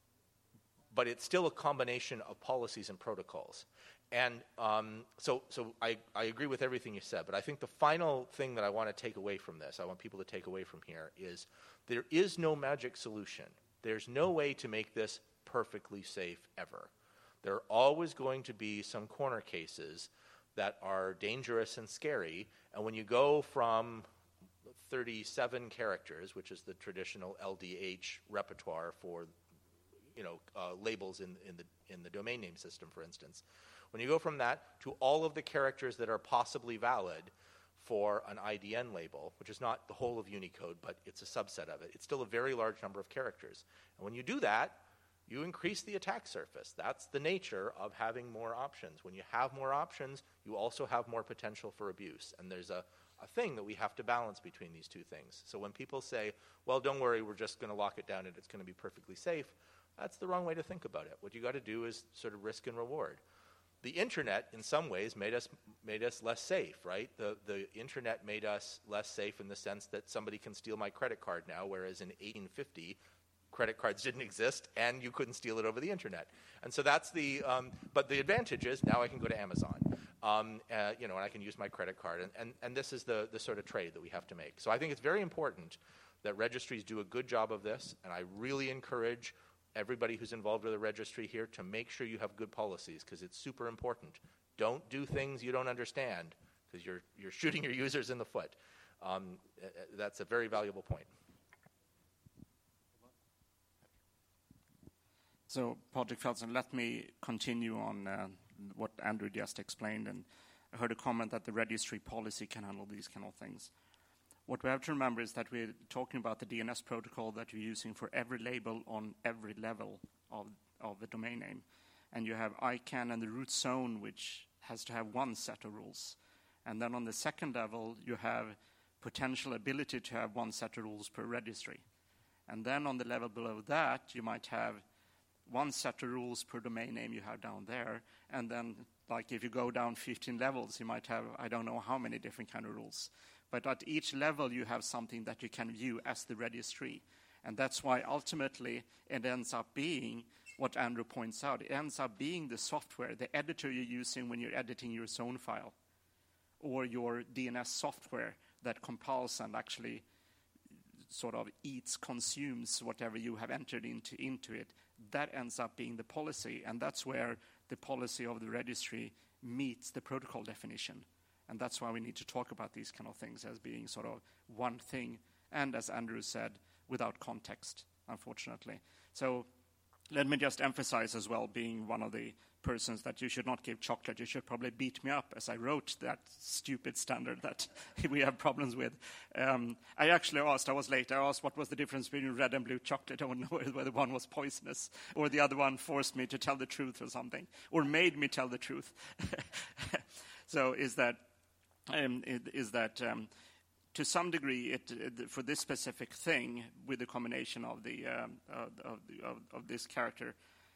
But it's still a combination of policies and protocols. And um, so, so I, I agree with everything you said, but I think the final thing that I want to take away from this, I want people to take away from here, is there is no magic solution. There's no way to make this perfectly safe ever. There are always going to be some corner cases that are dangerous and scary, and when you go from thirty-seven characters, which is the traditional L D H repertoire for you know, uh, labels in, in, the, in the domain name system, for instance. When you go from that to all of the characters that are possibly valid for an I D N label, which is not the whole of Unicode, but it's a subset of it, it's still a very large number of characters. And when you do that, you increase the attack surface. That's the nature of having more options. When you have more options, you also have more potential for abuse. And there's a, a thing that we have to balance between these two things. So when people say, well, don't worry, we're just going to lock it down and it's going to be perfectly safe, that's the wrong way to think about it. What you got to do is sort of risk and reward. The internet, in some ways, made us made us less safe, right? The the internet made us less safe in the sense that somebody can steal my credit card now, whereas in eighteen fifty, credit cards didn't exist, and you couldn't steal it over the internet. And so that's the. Um, but the advantage is now I can go to Amazon, um, uh, you know, and I can use my credit card, and, and and this is the the sort of trade that we have to make. So I think it's very important that registries do a good job of this, and I really encourage everybody who's involved with a registry here to make sure you have good policies, because it's super important. Don't do things you don't understand, because you're, you're shooting your users in the foot. Um, that's a very valuable point. So, Patrick Felsen, let me continue on uh, what Andrew just explained. And I heard a comment that the registry policy can handle these kind of things. What we have to remember is that we're talking about the D N S protocol that you're using for every label on every level of, of the domain name. And you have I CANN and the root zone, which has to have one set of rules. And then on the second level, you have potential ability to have one set of rules per registry. And then on the level below that, you might have one set of rules per domain name you have down there. And then, like if you go down fifteen levels, you might have, I don't know how many different kind of rules. But at each level, you have something that you can view as the registry. And that's why ultimately it ends up being what Andrew points out. It ends up being the software, the editor you're using when you're editing your zone file, or your D N S software that compiles and actually sort of eats, consumes whatever you have entered into, into it. That ends up being the policy, and that's where the policy of the registry meets the protocol definition. And that's why we need to talk about these kind of things as being sort of one thing, and as Andrew said, without context, unfortunately. So let me just emphasize as well, being one of the persons that you should not give chocolate, you should probably beat me up as I wrote that stupid standard that we have problems with. Um, I actually asked, I was late, I asked what was the difference between red and blue chocolate. I don't know whether one was poisonous or the other one forced me to tell the truth or something, or made me tell the truth. So is that, um, is that um, to some degree, it, it, for this specific thing, with the combination of the um, of, of, of, of this character,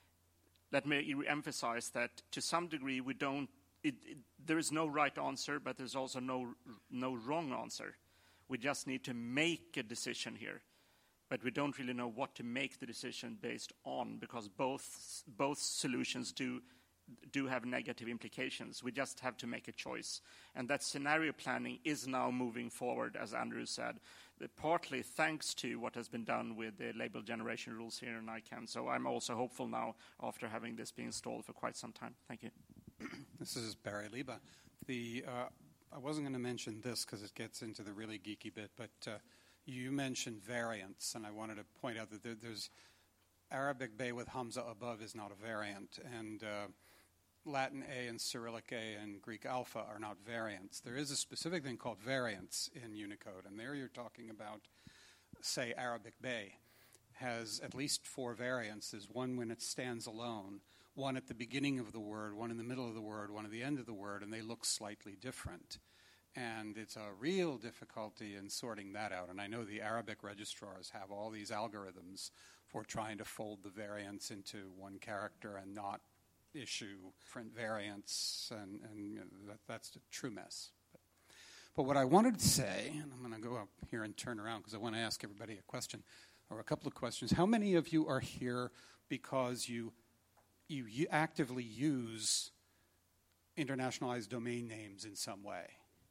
let me emphasize that to some degree we don't. It, it, there is no right answer, but there's also no no wrong answer. We just need to make a decision here, but we don't really know what to make the decision based on, because both both solutions do. do have negative implications. We just have to make a choice. And that scenario planning is now moving forward, as Andrew said, partly thanks to what has been done with the label generation rules here in I CANN. So I'm also hopeful now after having this been installed for quite some time. Thank you. This is Barry Liba. The, uh, I wasn't going to mention this because it gets into the really geeky bit, but uh, you mentioned variants, and I wanted to point out that there, there's Arabic Bay with Hamza above is not a variant, and uh, Latin A and Cyrillic A and Greek Alpha are not variants. There is a specific thing called variants in Unicode, and there you're talking about, say, Arabic Bay has at least four variants. There's one when it stands alone, one at the beginning of the word, one in the middle of the word, one at the end of the word, and they look slightly different. And it's a real difficulty in sorting that out. And I know the Arabic registrars have all these algorithms for trying to fold the variants into one character and not issue different variants, and, and you know, that, that's a true mess. But, but what I wanted to say, and I'm going to go up here and turn around because I want to ask everybody a question, or a couple of questions. How many of you are here because you you, you actively use internationalized domain names in some way?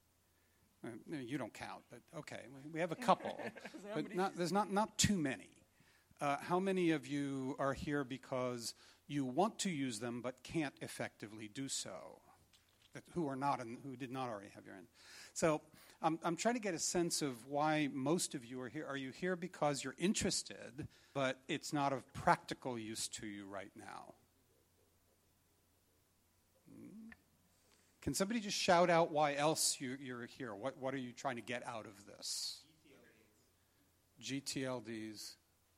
Uh, you don't count, but okay, we have a couple, but not, there's not, not too many. Uh, how many of you are here because you want to use them but can't effectively do so? That who are not in, who did not already have your end. So um, I'm trying to get a sense of why most of you are here. Are you here because you're interested, but it's not of practical use to you right now? Hmm. Can somebody just shout out why else you, you're here? What what are you trying to get out of this? G T L Ds.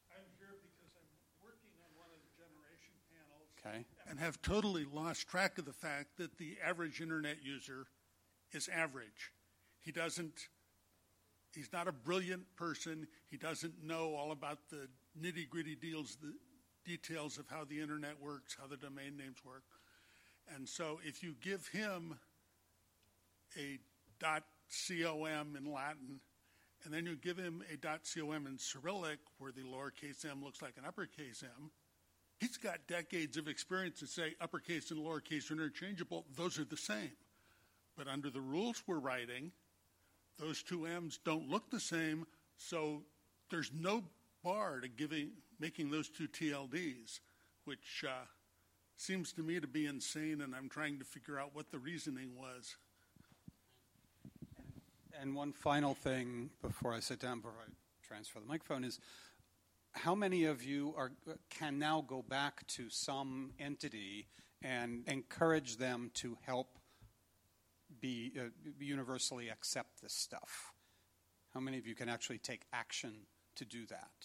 Okay. And have totally lost track of the fact that the average internet user is average. He doesn't, he's not a brilliant person. He doesn't know all about the nitty-gritty deals, the details of how the internet works, how the domain names work. And so if you give him a .com in Latin, and then you give him a .com in Cyrillic, where the lowercase m looks like an uppercase m, he's got decades of experience to say uppercase and lowercase are interchangeable. Those are the same. But under the rules we're writing, those two M's don't look the same, so there's no bar to giving making those two T L Ds, which uh, seems to me to be insane, and I'm trying to figure out what the reasoning was. And one final thing before I sit down, before I transfer the microphone, is how many of you are can now go back to some entity and encourage them to help be uh, universally accept this stuff? How many of you can actually take action to do that?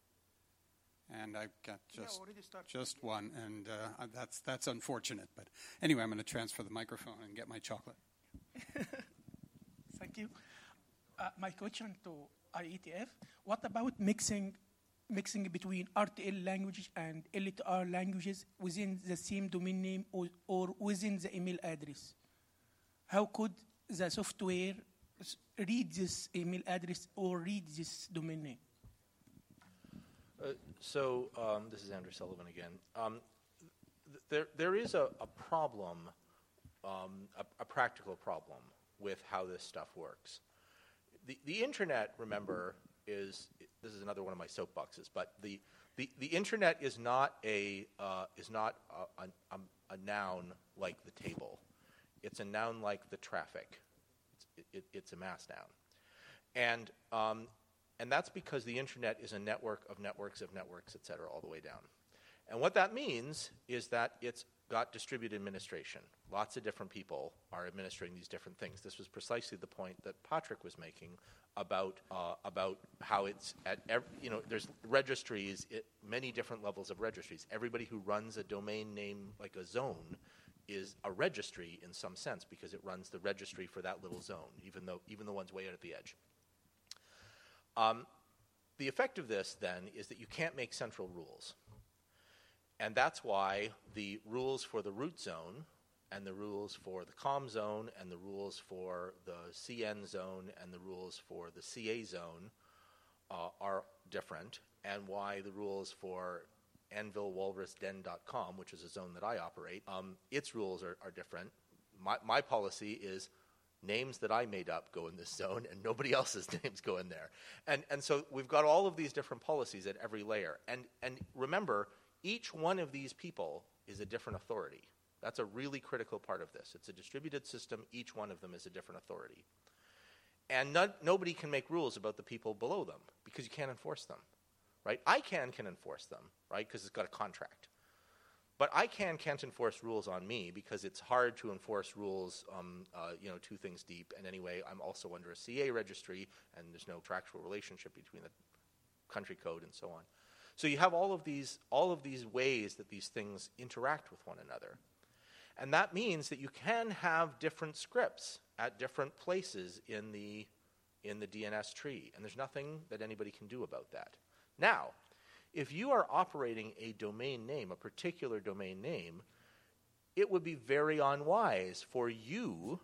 And I've got just yeah, just one, and uh, that's that's unfortunate. But anyway, I'm going to transfer the microphone and get my chocolate. Thank you. Uh, my question to I E T F: what about mixing, mixing between R T L languages and L T R languages within the same domain name or, or within the email address? How could the software read this email address or read this domain name? Uh, so um, this is Andrew Sullivan again. Um, th- there, there is a, a problem, um, a, a practical problem with how this stuff works. The, the internet, remember, is this is another one of my soapboxes. But the the, the internet is not a uh, is not a, a, a noun like the table. It's a noun like the traffic. It's, it, it's a mass noun, and um, and that's because the internet is a network of networks of networks, et cetera, all the way down. And what that means is that it's got distributed administration. Lots of different people are administering these different things. This was precisely the point that Patrick was making about uh, about how it's at every, you know there's registries, it, many different levels of registries. Everybody who runs a domain name like a zone is a registry in some sense because it runs the registry for that little zone, even though even the ones way out at the edge. Um, the effect of this then is that you can't make central rules. And that's why the rules for the root zone and the rules for the com zone and the rules for the C N zone and the rules for the C A zone uh, are different, and why the rules for Anvil Walrus Den dot com, which is a zone that I operate, um, its rules are, are different. My, my policy is names that I made up go in this zone and nobody else's names go in there. And, and so we've got all of these different policies at every layer. And, and remember, each one of these people is a different authority. That's a really critical part of this. It's a distributed system. Each one of them is a different authority. And not, nobody can make rules about the people below them because you can't enforce them, right? ICANN can enforce them, right, because it's got a contract. But ICANN can't enforce rules on me because it's hard to enforce rules, um, uh, you know, two things deep. And anyway, I'm also under a C A registry, and there's no contractual relationship between the country code and so on. So you have all of these all of these ways that these things interact with one another. And that means that you can have different scripts at different places in the in the D N S tree, and there's nothing that anybody can do about that. Now, if you are operating a domain name, a particular domain name, it would be very unwise for you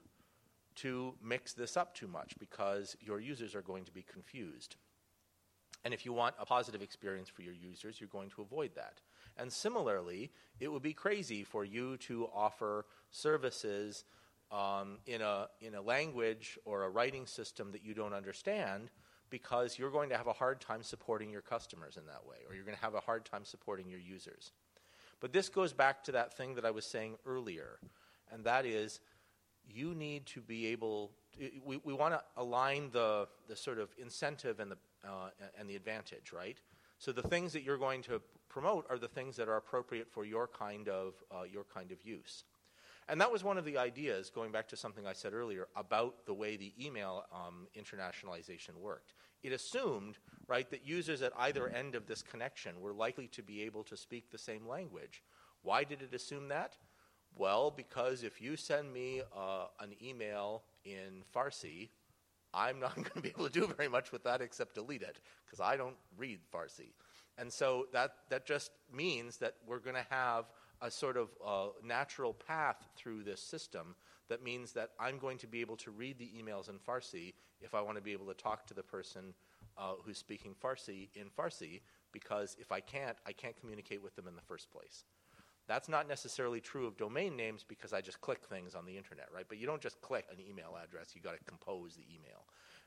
to mix this up too much because your users are going to be confused. And if you want a positive experience for your users, you're going to avoid that. And similarly, it would be crazy for you to offer services um, in a in a language or a writing system that you don't understand, because you're going to have a hard time supporting your customers in that way, or you're going to have a hard time supporting your users. But this goes back to that thing that I was saying earlier, and that is you need to be able to, we, we want to align the, the sort of incentive and the uh, and the advantage, right? So the things that you're going to promote are the things that are appropriate for your kind of uh, your kind of use. And that was one of the ideas, going back to something I said earlier, about the way the email um, internationalization worked. It assumed, right, that users at either end of this connection were likely to be able to speak the same language. Why did it assume that? Well, because if you send me uh, an email in Farsi, I'm not going to be able to do very much with that except delete it, because I don't read Farsi. And so that, that just means that we're going to have a sort of uh, natural path through this system that means that I'm going to be able to read the emails in Farsi if I want to be able to talk to the person uh, who's speaking Farsi in Farsi, because if I can't, I can't communicate with them in the first place. That's not necessarily true of domain names because I just click things on the internet, right? But you don't just click an email address. You got to compose the email.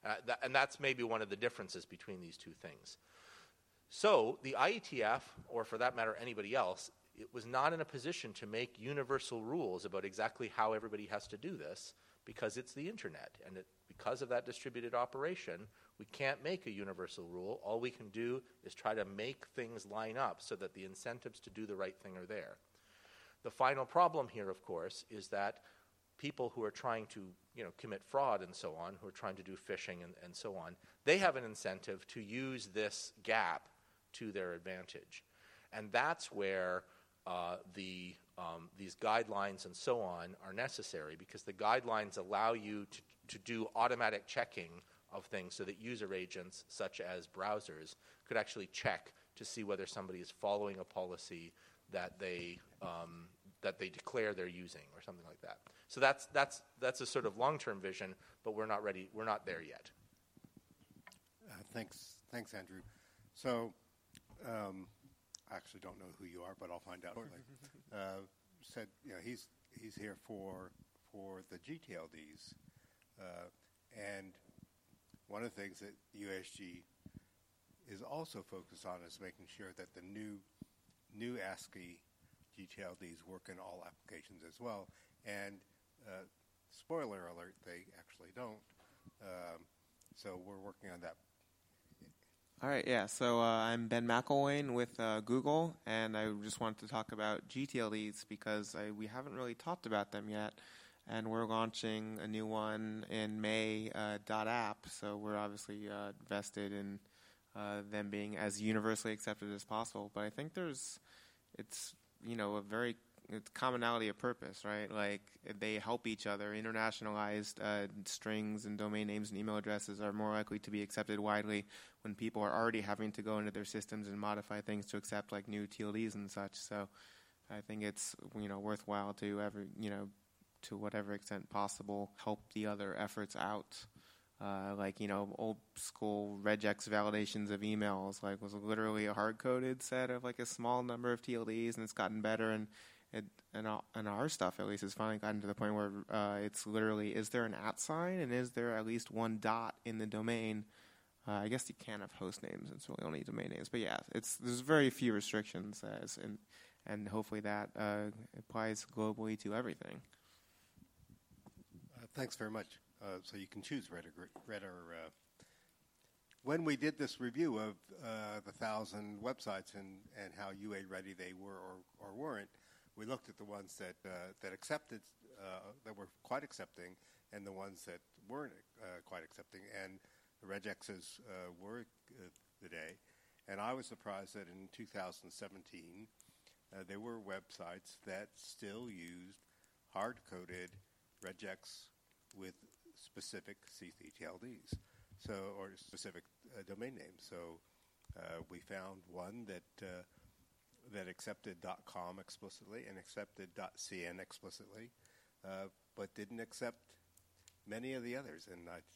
Uh, that, and that's maybe one of the differences between these two things. So the I E T F, or for that matter anybody else, it was not in a position to make universal rules about exactly how everybody has to do this, because it's the internet. And it, because of that distributed operation, we can't make a universal rule. All we can do is try to make things line up so that the incentives to do the right thing are there. The final problem here, of course, is that people who are trying to, you know, commit fraud and so on, who are trying to do phishing and, and so on, they have an incentive to use this gap to their advantage. And that's where uh, the um, these guidelines and so on are necessary, because the guidelines allow you to, to do automatic checking of things so that user agents, such as browsers, could actually check to see whether somebody is following a policy that they um, that they declare they're using, or something like that. So that's that's that's a sort of long-term vision, but we're not ready. We're not there yet. Uh, thanks, thanks, Andrew. So, um, I actually don't know who you are, but I'll find out shortly. Uh, said, you know, he's he's here for for the G T L Ds, uh, and one of the things that U A S G is also focused on is making sure that the new new ASCII G T L Ds work in all applications as well. And uh, spoiler alert, they actually don't. Um, so we're working on that. All right, yeah. So uh, I'm Ben McElwain with uh, Google, and I just wanted to talk about G T L Ds because I, we haven't really talked about them yet. And we're launching a new one in May, uh, .app. So we're obviously uh, vested in uh, them being as universally accepted as possible. But I think there's, it's, you know, a very it's commonality of purpose, right? Like they help each other. Internationalized uh, strings and domain names and email addresses are more likely to be accepted widely when people are already having to go into their systems and modify things to accept like new T L Ds and such. So I think it's, you know, worthwhile to ever, you know, to whatever extent possible, help the other efforts out. Uh, like, you know, old school regex validations of emails, like was literally a hard-coded set of like a small number of T L Ds, and it's gotten better. And it, and, all, and our stuff, at least, has finally gotten to the point where uh, it's literally, is there an at sign, and is there at least one dot in the domain? Uh, I guess you can have host names, it's really only domain names. But yeah, it's there's very few restrictions, as and and hopefully that uh, applies globally to everything. Uh, thanks very much. Uh, so you can choose red or, red or uh, when we did this review of uh, the thousand websites and, and how U A ready they were or, or weren't, we looked at the ones that uh, that accepted, uh, that were quite accepting, and the ones that weren't uh, quite accepting. And the regexes uh, were uh, the day. And I was surprised that in two thousand seventeen, uh, there were websites that still used hard-coded regex with specific C C T L Ds, so or specific uh, domain names. So uh, we found one that uh, that accepted .com explicitly and accepted .cn explicitly, uh, but didn't accept many of the others. And I,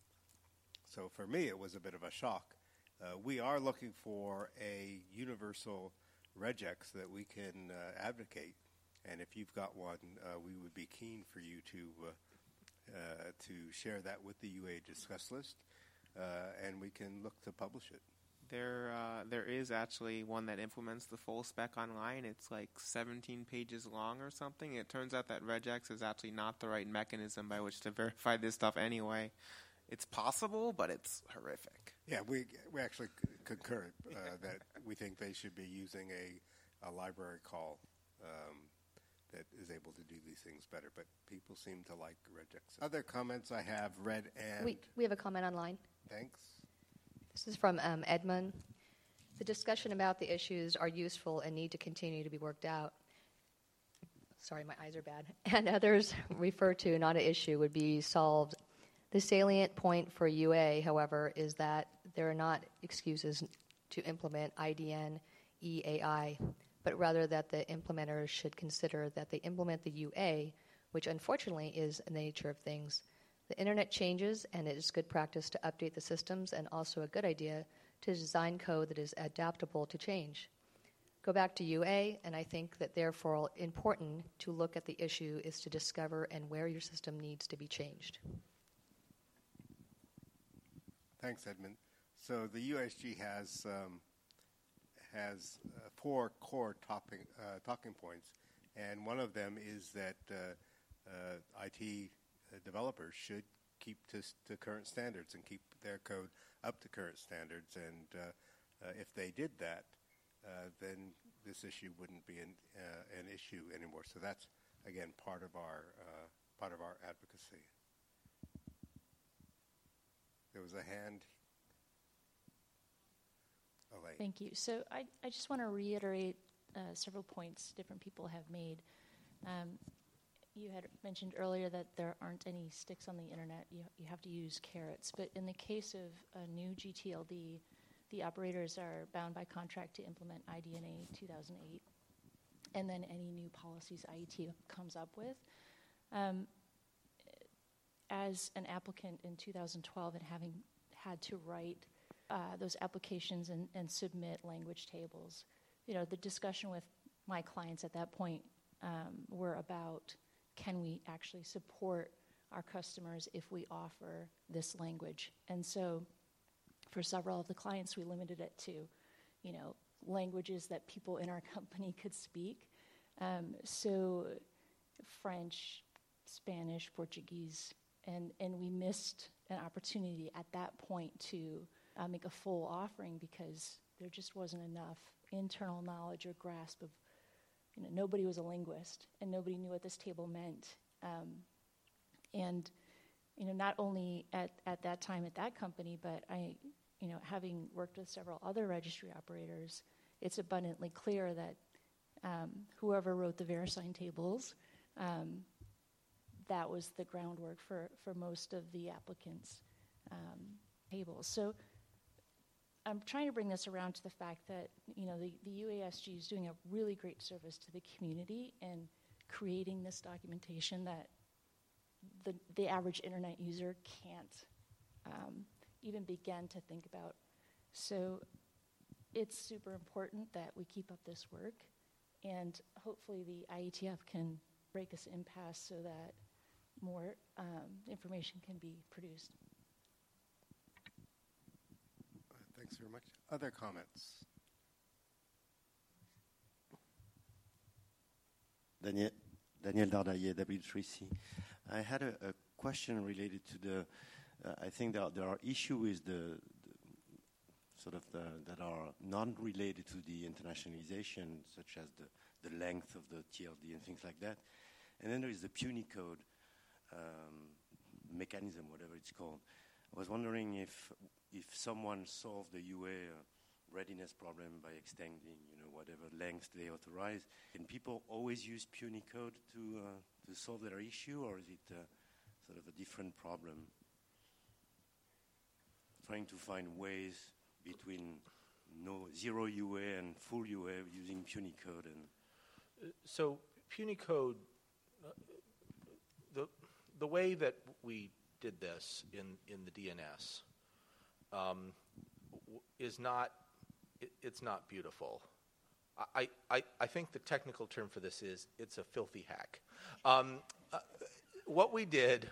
so for me, it was a bit of a shock. Uh, we are looking for a universal regex that we can uh, advocate, and if you've got one, uh, we would be keen for you to uh, uh, to share that with the U A Discuss list, uh, and we can look to publish it. There, uh, there is actually one that implements the full spec online. It's like seventeen pages long or something. It turns out that regex is actually not the right mechanism by which to verify this stuff anyway. It's possible, but it's horrific. Yeah, we we actually concur uh, that we think they should be using a, a library call um, that is able to do these things better. But people seem to like regex. Other comments I have read and... We, we have a comment online. Thanks. This is from um, Edmund. The discussion about the issues are useful and need to continue to be worked out. Sorry, my eyes are bad. And others refer to not an issue would be solved. The salient point for U A, however, is that there are not excuses to implement I D N E A I, but rather that the implementers should consider that they implement the U A, which unfortunately is the nature of things. The internet changes, and it is good practice to update the systems, and also a good idea to design code that is adaptable to change. Go back to U A, and I think that therefore important to look at the issue is to discover and where your system needs to be changed. Thanks, Edmund. So the U S G has um, has uh, four core topping, uh, talking points, and one of them is that uh, uh, I T developers should keep to, to current standards and keep their code up to current standards. And uh, uh, if they did that, uh, then this issue wouldn't be an, uh, an issue anymore. So that's again part of our uh, part of our advocacy. There was a hand. Elaine. Thank you. So I, I just want to reiterate uh, several points different people have made. Um, you had mentioned earlier that there aren't any sticks on the internet. You, you have to use carrots. But in the case of a new G T L D, the operators are bound by contract to implement I D N A two thousand eight, and then any new policies I E T comes up with. Um, as an applicant in two thousand twelve and having had to write uh, those applications and, and submit language tables, you know, the discussion with my clients at that point um, were about, can we actually support our customers if we offer this language? And so for several of the clients, we limited it to, you know, languages that people in our company could speak. Um, so French, Spanish, Portuguese, and, and we missed an opportunity at that point to uh, make a full offering because there just wasn't enough internal knowledge or grasp of, you know, nobody was a linguist and nobody knew what this table meant. Um, and, you know, not only at, at that time at that company, but I, you know, having worked with several other registry operators, it's abundantly clear that um, whoever wrote the VeriSign tables, um, that was the groundwork for, for most of the applicants' um, tables. So I'm trying to bring this around to the fact that, you know, the, the U A S G is doing a really great service to the community and creating this documentation that the, the average internet user can't um, even begin to think about. So it's super important that we keep up this work, and hopefully the I E T F can break this impasse so that more um, information can be produced. Thanks very much. Other comments? Daniel, Daniel Dardaillet, W three C. I had a, a question related to the, uh, I think there are, there are issues with the, the sort of the, that are non-related to the internationalization, such as the, the length of the T L D and things like that. And then there is the Punycode um, mechanism, whatever it's called. I was wondering if if someone solved the U A uh, readiness problem by extending, you know, whatever length they authorize, can people always use Punycode to uh, to solve their issue, or is it uh, sort of a different problem? Trying to find ways between no zero U A and full U A using Punycode. And uh, so Punycode, uh, the the way that we did this in, in the D N S um, w- is not, it, it's not beautiful. I, I, I think the technical term for this is it's a filthy hack. Um, uh, what we did,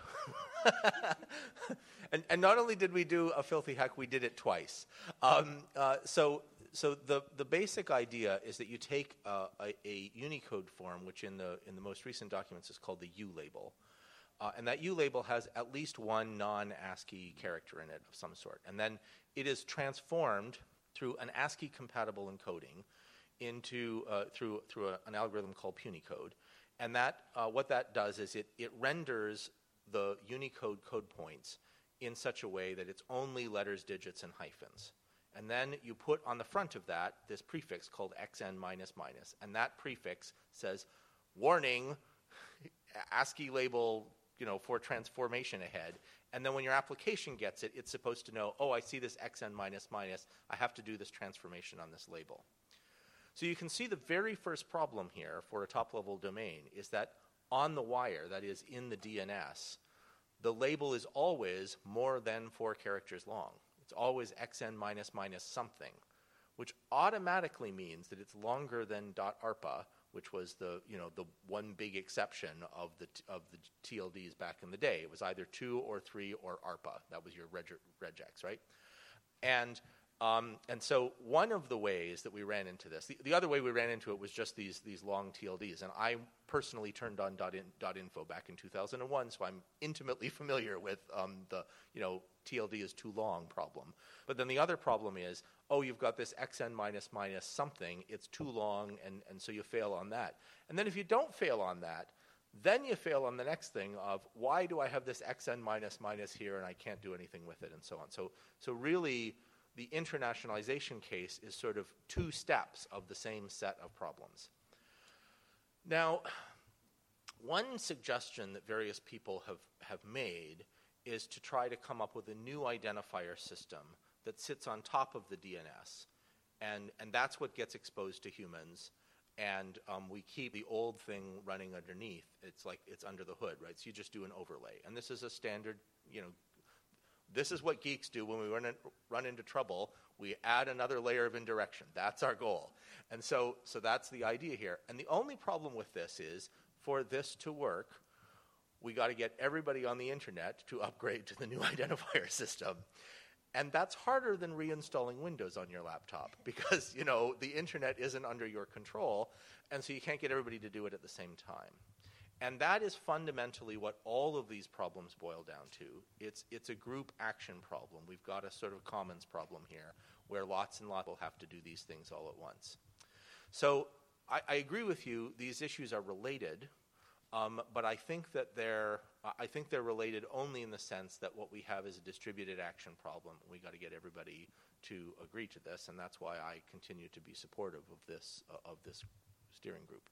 and, and not only did we do a filthy hack, we did it twice. Um, uh, so so the, the basic idea is that you take uh, a, a Unicode form, which in the in the most recent documents is called the U label. Uh, and that U label has at least one non-ASCII character in it of some sort. And then it is transformed through an ASCII-compatible encoding into uh, through through a, an algorithm called Punycode. And that uh, what that does is it, it renders the Unicode code points in such a way that it's only letters, digits, and hyphens. And then you put on the front of that this prefix called X N minus minus. And that prefix says, warning, ASCII label, you know, for transformation ahead. And then when your application gets it, it's supposed to know, oh, I see this X N minus minus. I have to do this transformation on this label. So you can see the very first problem here for a top-level domain is that on the wire, that is in the D N S, the label is always more than four characters long. It's always X N minus minus something, which automatically means that it's longer than .arpa, which was the you know the one big exception of the of the T L Ds back in the day. It was either two or three or ARPA. That was your reg, regex, right? And um, and so one of the ways that we ran into this, the, the other way we ran into it was just these these long T L Ds. And I personally turned on .in, .info back in two thousand one, so I'm intimately familiar with um, the you know T L D is too long problem. But then the other problem is, oh, you've got this xn minus minus something, it's too long, and, and so you fail on that. And then if you don't fail on that, then you fail on the next thing of, why do I have this xn minus minus here and I can't do anything with it, and so on. So, so really, the internationalization case is sort of two steps of the same set of problems. Now, one suggestion that various people have, have made is to try to come up with a new identifier system that sits on top of the D N S. And, and that's what gets exposed to humans. And um, we keep the old thing running underneath. It's like it's under the hood, right? So you just do an overlay. And this is a standard, you know, this is what geeks do when we run, in, run into trouble. We add another layer of indirection. That's our goal. And so, so that's the idea here. And the only problem with this is, for this to work, we got to get everybody on the internet to upgrade to the new identifier system. And that's harder than reinstalling Windows on your laptop because, you know, the internet isn't under your control, and so you can't get everybody to do it at the same time. And that is fundamentally what all of these problems boil down to. It's, it's a group action problem. We've got a sort of commons problem here where lots and lots will have to do these things all at once. So I, I agree with you. These issues are related. Um, but I think that they're, uh, I think they're related only in the sense that what we have is a distributed action problem. We got to get everybody to agree to this, and that's why I continue to be supportive of this uh, of this steering group.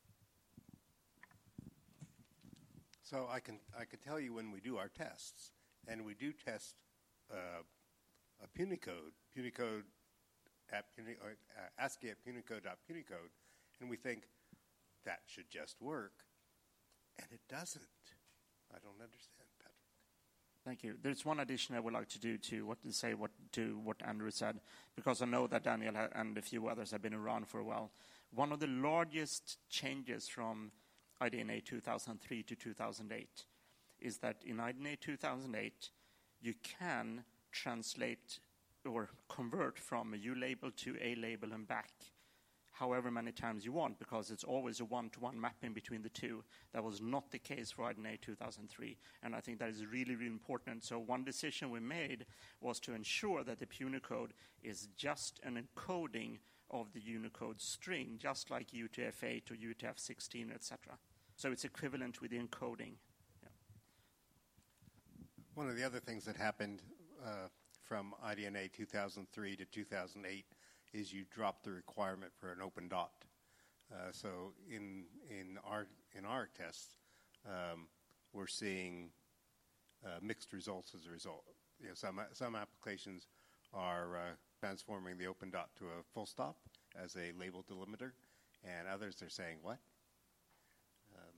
So I can I can tell you when we do our tests, and we do test uh, a Punycode, Punycode at Puni, or, uh, ASCII at punycode.punycode, and we think that should just work. And it doesn't. I don't understand, Patrick. Thank you. There's one addition I would like to do to what to say what to what Andrew said, because I know that Daniel ha- and a few others have been around for a while. One of the largest changes from I D N A two thousand three to two thousand eight is that in I D N A two thousand eight you can translate or convert from a U label to A label and back however many times you want, because it's always a one-to-one mapping between the two. That was not the case for I D N A two thousand three, and I think that is really, really important. So one decision we made was to ensure that the Punycode is just an encoding of the Unicode string, just like U T F eight or U T F sixteen, et cetera. So it's equivalent with the encoding. Yeah. One of the other things that happened uh, from I D N A two thousand three to two thousand eight is you drop the requirement for an open dot. Uh, so in in our in our tests, um, we're seeing uh, mixed results as a result. You know, some some applications are uh, transforming the open dot to a full stop as a label delimiter, and others are saying what? Um,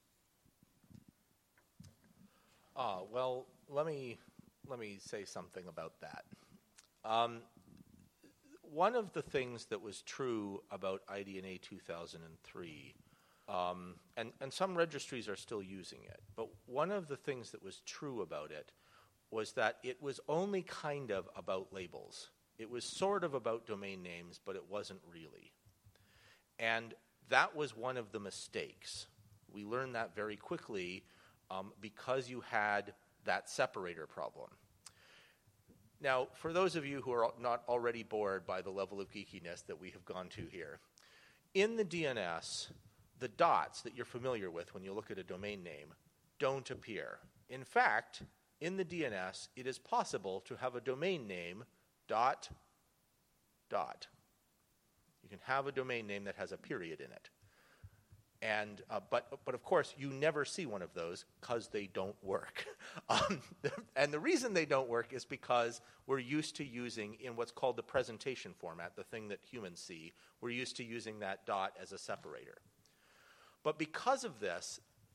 Ah, well, let me let me say something about that. Um, One of the things that was true about I D N A two thousand three, um, and, and some registries are still using it, but one of the things that was true about it was that it was only kind of about labels. It was sort of about domain names, but it wasn't really. And that was one of the mistakes. We learned that very quickly um, because you had that separator problem. Now, for those of you who are not already bored by the level of geekiness that we have gone to here, in the D N S, the dots that you're familiar with when you look at a domain name don't appear. In fact, in the D N S, it is possible to have a domain name dot, dot. You can have a domain name that has a period in it. And uh, but but of course you never see one of those because they don't work. um, and the reason they don't work is because we're used to using, in what's called the presentation format, the thing that humans see, we're used to using that dot as a separator. But because of this,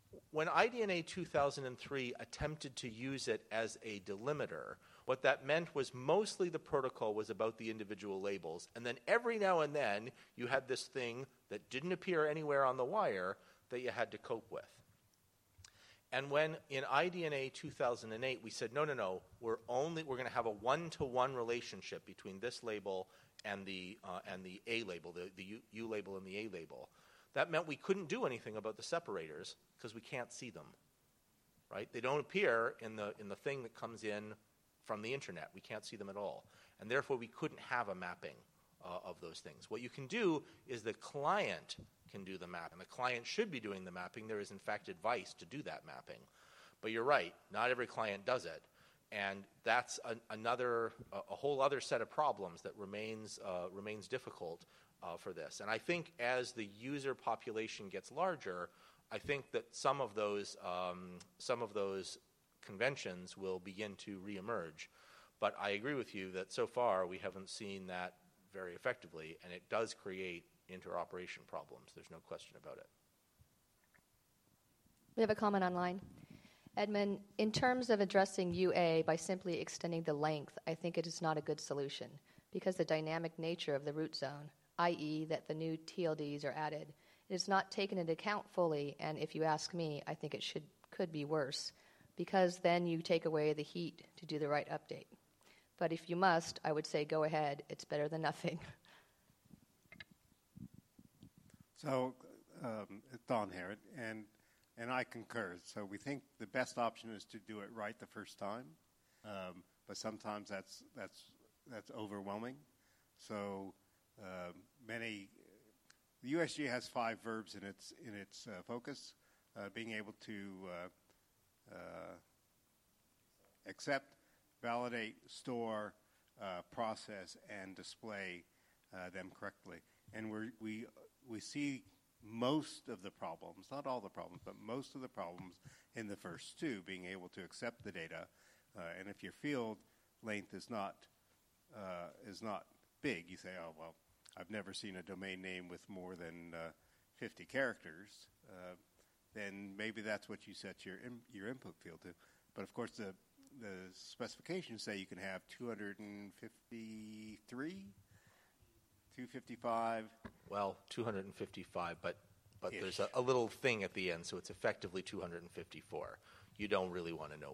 when I D N A two thousand three attempted to use it as a delimiter, what that meant was mostly the protocol was about the individual labels, and then every now and then you had this thing that didn't appear anywhere on the wire that you had to cope with. And when in I D N A two thousand eight we said, no, no, no, we're only we're going to have a one-to-one relationship between this label and the uh, and the A label, the, the U, U label and the A label. That meant we couldn't do anything about the separators because we can't see them, right? They don't appear in the in the thing that comes in from the internet. We can't see them at all, and therefore we couldn't have a mapping uh, of those things. What you can do is the client can do the mapping. The client should be doing the mapping. There is, in fact, advice to do that mapping. But you're right, not every client does it. And that's a, another, a, a whole other set of problems that remains, uh, remains difficult uh, for this. And I think as the user population gets larger, I think that some of those, um, some of those conventions will begin to reemerge. But I agree with you that so far we haven't seen that very effectively, and it does create interoperation problems. There's no question about it. We have a comment online. Edmund, in terms of addressing U A by simply extending the length, I think it is not a good solution because the dynamic nature of the root zone, that is that the new T L Ds are added, is not taken into account fully, and if you ask me, I think it should could be worse because then you take away the heat to do the right update. But if you must, I would say go ahead. It's better than nothing. So, um, Don here, and and I concur. So we think the best option is to do it right the first time, um, but sometimes that's that's that's overwhelming. So uh, many, the U S G has five verbs in its in its uh, focus, uh, being able to uh, uh, accept, validate, store, uh, process, and display uh, them correctly, and we we. We see most of the problems, not all the problems, but most of the problems in the first two, being able to accept the data. Uh, and if your field length is not uh, is not big, you say, oh, well, I've never seen a domain name with more than uh, fifty characters. Uh, then maybe that's what you set your in, your input field to. But of course, the the specifications say you can have two hundred fifty-three, two fifty-five. Well, two hundred fifty-five, but but Ish. There's a, a little thing at the end, so it's effectively two hundred fifty-four. You don't really want to know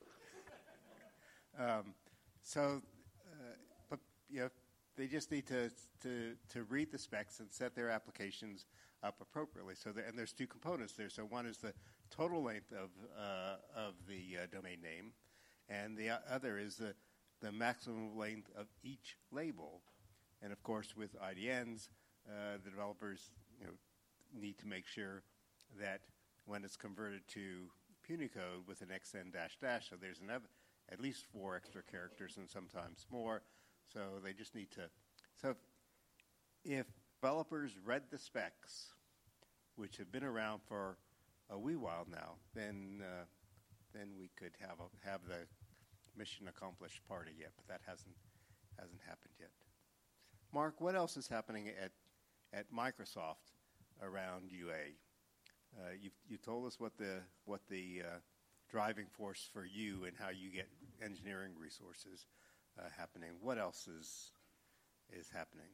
why. Um, so, uh, but you know, they just need to, to to read the specs and set their applications up appropriately. So, there, and there's two components there. So, one is the total length of uh, of the uh, domain name, and the other is the the maximum length of each label. And of course, with I D Ns, uh, the developers you know, need to make sure that when it's converted to Punycode with an X N dash dash, so there's another, at least four extra characters and sometimes more. So they just need to. So if, if developers read the specs, which have been around for a wee while now, then uh, then we could have a, have the mission accomplished party yet. But that hasn't hasn't happened yet. Mark, what else is happening at at Microsoft around U A? Uh, you you told us what the what the uh, driving force for you and how you get engineering resources uh, happening. What else is is happening?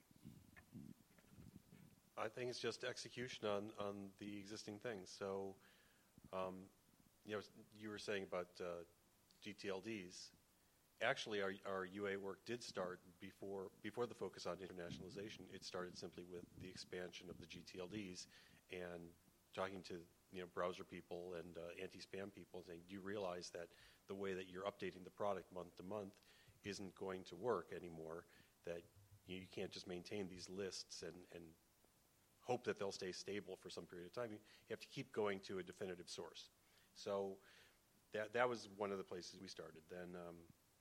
I think it's just execution on, on the existing things. So, um, you know, you were saying about uh, G T L Ds. Actually, our, our U A work did start before before the focus on internationalization. It started simply with the expansion of the G T L Ds and talking to you know browser people and uh, anti-spam people and saying, do you realize that the way that you're updating the product month to month isn't going to work anymore, that you, you can't just maintain these lists and, and hope that they'll stay stable for some period of time. You have to keep going to a definitive source. So that that was one of the places we started. Then um,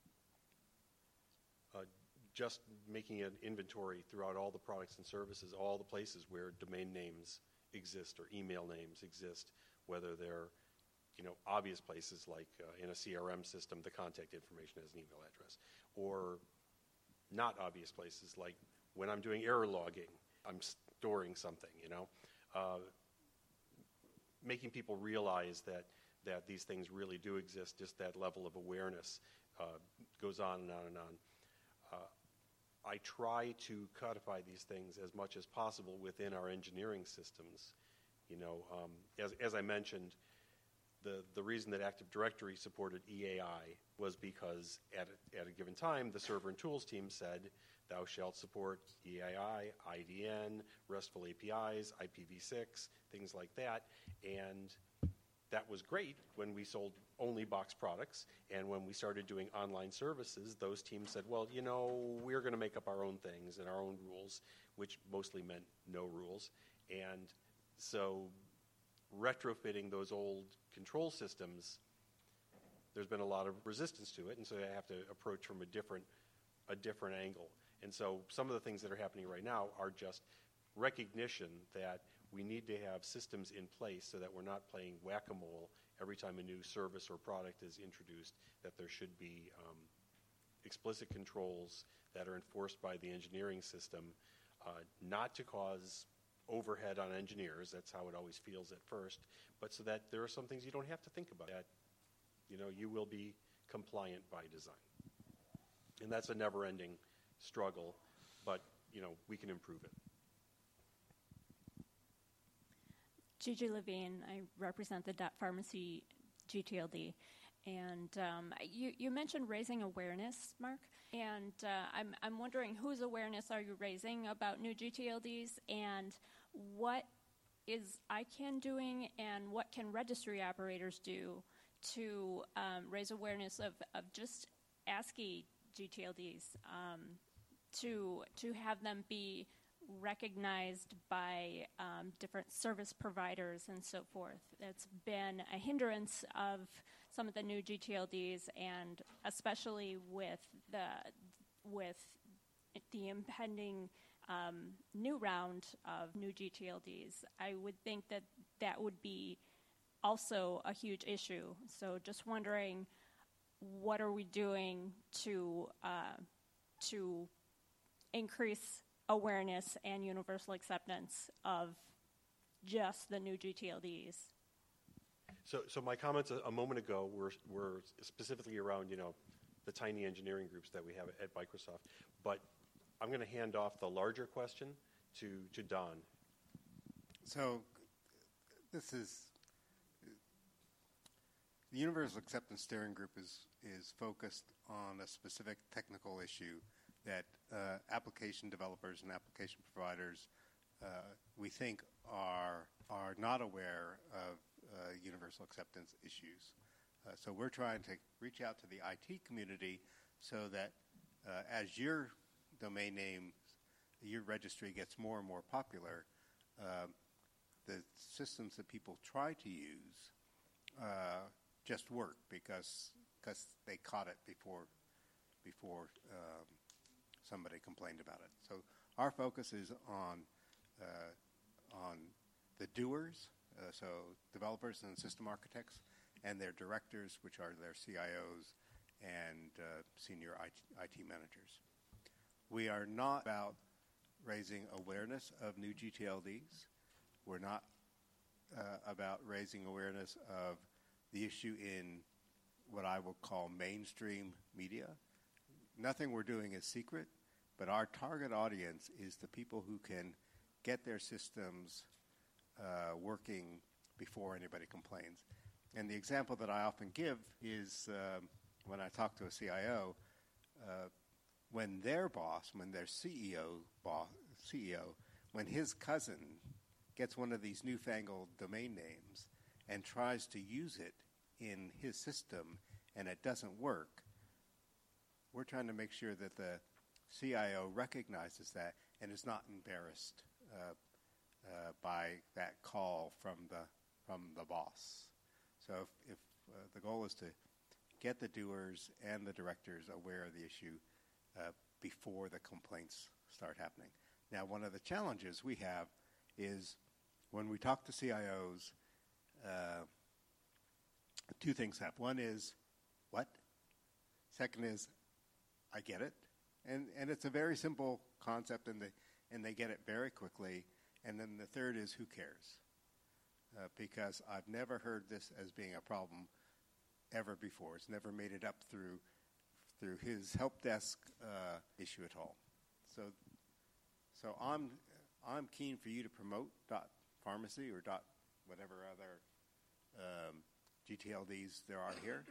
Uh, just making an inventory throughout all the products and services, all the places where domain names exist or email names exist, whether they're, you know, obvious places like uh, in a C R M system, the contact information has an email address, or not obvious places like when I'm doing error logging, I'm storing something, you know. Uh, making people realize that, that these things really do exist, just that level of awareness uh, goes on and on and on. Uh, I try to codify these things as much as possible within our engineering systems. You know, um, as, as I mentioned, the, the reason that Active Directory supported E A I was because at a, at a given time, the server and tools team said, thou shalt support E A I, I D N, RESTful A P Is, I P v six, things like that. And that was great when we sold only box products. And when we started doing online services, those teams said, well, you know, we're going to make up our own things and our own rules, which mostly meant no rules. And so retrofitting those old control systems, there's been a lot of resistance to it, and so I have to approach from a different, a different angle. And so some of the things that are happening right now are just recognition that we need to have systems in place so that we're not playing whack-a-mole every time a new service or product is introduced, that there should be um, explicit controls that are enforced by the engineering system, uh, not to cause overhead on engineers, that's how it always feels at first, but so that there are some things you don't have to think about, that you know, you will be compliant by design. And that's a never-ending struggle, but you know, we can improve it. Gigi Levine, I represent the Dot Pharmacy G T L D. And um, you, you mentioned raising awareness, Mark, and uh, I'm, I'm wondering whose awareness are you raising about new G T L Ds, and what is I CANN doing, and what can registry operators do to um, raise awareness of, of just ASCII G T L Ds, um, to, to have them be recognized by um, different service providers and so forth. It's been a hindrance of some of the new G T L Ds, and especially with the with the impending um, new round of new G T L Ds. I would think that that would be also a huge issue. So just wondering, what are we doing to uh, to increase awareness and universal acceptance of just the new G T L Ds? So, so my comments a, a moment ago were, were specifically around, you know, the tiny engineering groups that we have at Microsoft. But I'm going to hand off the larger question to, to Don. So this is, the Universal Acceptance Steering Group is, is focused on a specific technical issue that uh, application developers and application providers, uh, we think, are, are not aware of uh, universal acceptance issues. Uh, so we're trying to reach out to the I T community so that uh, as your domain name, your registry gets more and more popular, uh, the systems that people try to use uh, just work because because they caught it before before um, somebody complained about it. So our focus is on uh, on the doers, uh, so developers and system architects, and their directors, which are their C I Os and uh, senior I T, I T managers. We are not about raising awareness of new G T L Ds. We're not uh, about raising awareness of the issue in what I will call mainstream media. Nothing we're doing is secret, but our target audience is the people who can get their systems uh, working before anybody complains. And the example that I often give is um, when I talk to a C I O, uh, when their boss, when their C E O, boss, C E O, when his cousin gets one of these newfangled domain names and tries to use it in his system and it doesn't work, we're trying to make sure that the C I O recognizes that and is not embarrassed uh, uh, by that call from the from the boss. So if, if uh, the goal is to get the doers and the directors aware of the issue uh, before the complaints start happening. Now, one of the challenges we have is when we talk to C I Os, uh, two things happen. One is, what? Second is, I get it. And and it's a very simple concept, and they, and they get it very quickly. And then the third is, who cares? uh, because I've never heard this as being a problem ever before. It's never made it up through through his help desk uh, issue at all. So, so I'm I'm keen for you to promote dot pharmacy or dot whatever other um, G T L Ds there are here.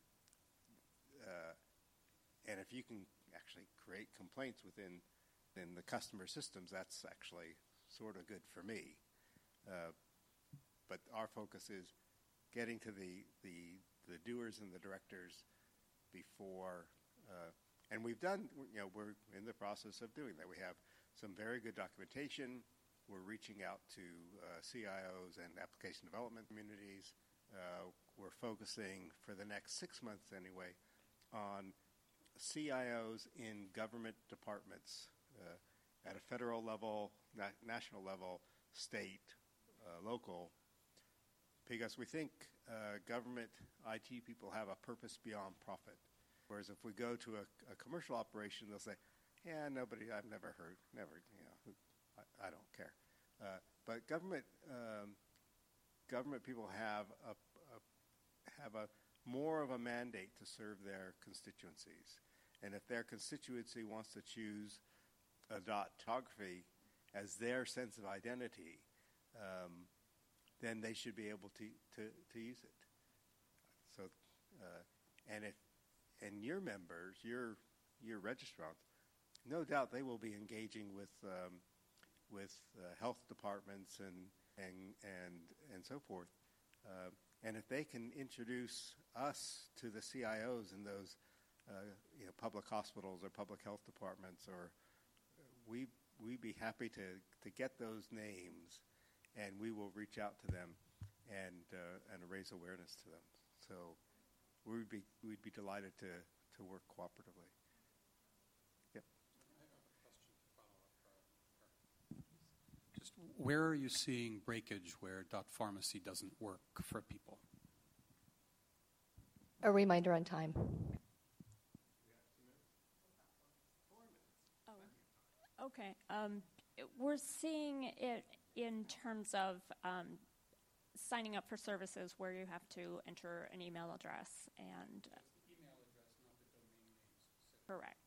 Uh, and if you can actually create complaints within in the customer systems, that's actually sort of good for me. Uh, but our focus is getting to the, the, the doers and the directors before, uh, and we've done, you know, we're in the process of doing that. We have some very good documentation. We're reaching out to uh, C I Os and application development communities. Uh, we're focusing for the next six months anyway on C I Os in government departments uh, at a federal level, na- national level, state, uh, local, because we think uh, government I T people have a purpose beyond profit. Whereas if we go to a, a commercial operation, they'll say, yeah, nobody, I've never heard, never, you know, I, I don't care. Uh, but government um, government people have a, a have a more of a mandate to serve their constituencies. And if their constituency wants to choose a dot photography as their sense of identity, um, then they should be able to, to, to use it. So, uh, and if and your members, your your registrants, no doubt they will be engaging with um, with uh, health departments and and and and so forth. Uh, and if they can introduce us to the C I Os in those uh, you know, public hospitals or public health departments, or we we'd be happy to, to get those names, and we will reach out to them and uh, and raise awareness to them. So we'd be we'd be delighted to, to work cooperatively. Yep. Just where are you seeing breakage where dot pharmacy doesn't work for people? A reminder on time. Oh, okay. Um, we're seeing it in terms of um, signing up for services where you have to enter an email address and. Uh, email address, not the domain name. Correct.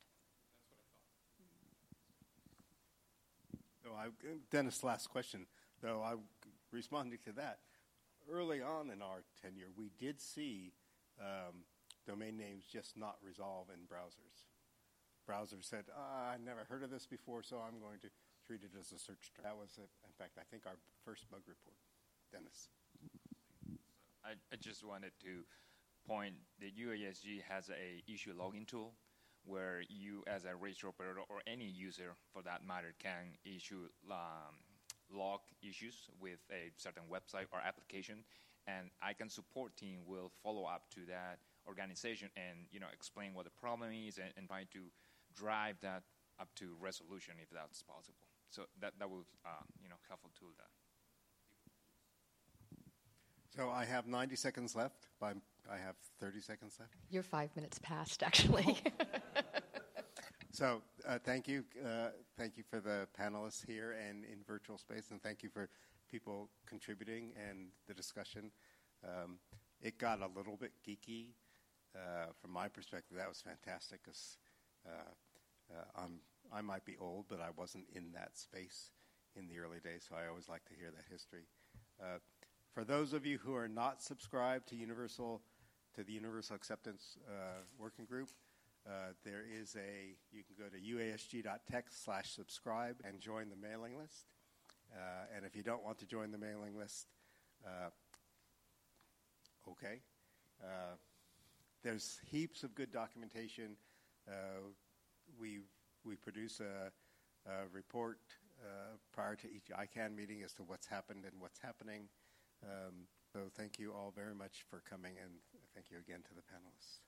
So I, Dennis, last question, though I responding to that. Early on in our tenure, we did see um, domain names just not resolve in browsers. Browsers said, oh, I never heard of this before, so I'm going to treat it as a search term. That was, a, in fact, I think our first bug report. Dennis. I, I just wanted to point that U A S G has a issue logging tool where you, as a registered operator or any user for that matter, can issue um, log issues with a certain website or application, and I can support team will follow up to that organization and you know explain what the problem is and, and try to drive that up to resolution if that's possible. So that that will uh, you know helpful tool that. So I have ninety seconds left. I have thirty seconds left. You're five minutes past, actually. So uh, thank you, uh, thank you for the panelists here and in virtual space, and thank you for people contributing and the discussion. Um, it got a little bit geeky uh, from my perspective. That was fantastic because uh, uh, I'm I might be old, but I wasn't in that space in the early days, so I always like to hear that history. Uh, for those of you who are not subscribed to Universal to the Universal Acceptance uh, Working Group. Uh, there is a, you can go to U A S G dot tech slash subscribe and join the mailing list. Uh, and if you don't want to join the mailing list, uh, okay. Uh, there's heaps of good documentation. Uh, we we produce a, a report uh, prior to each I CANN meeting as to what's happened and what's happening. Um, so thank you all very much for coming, and thank you again to the panelists.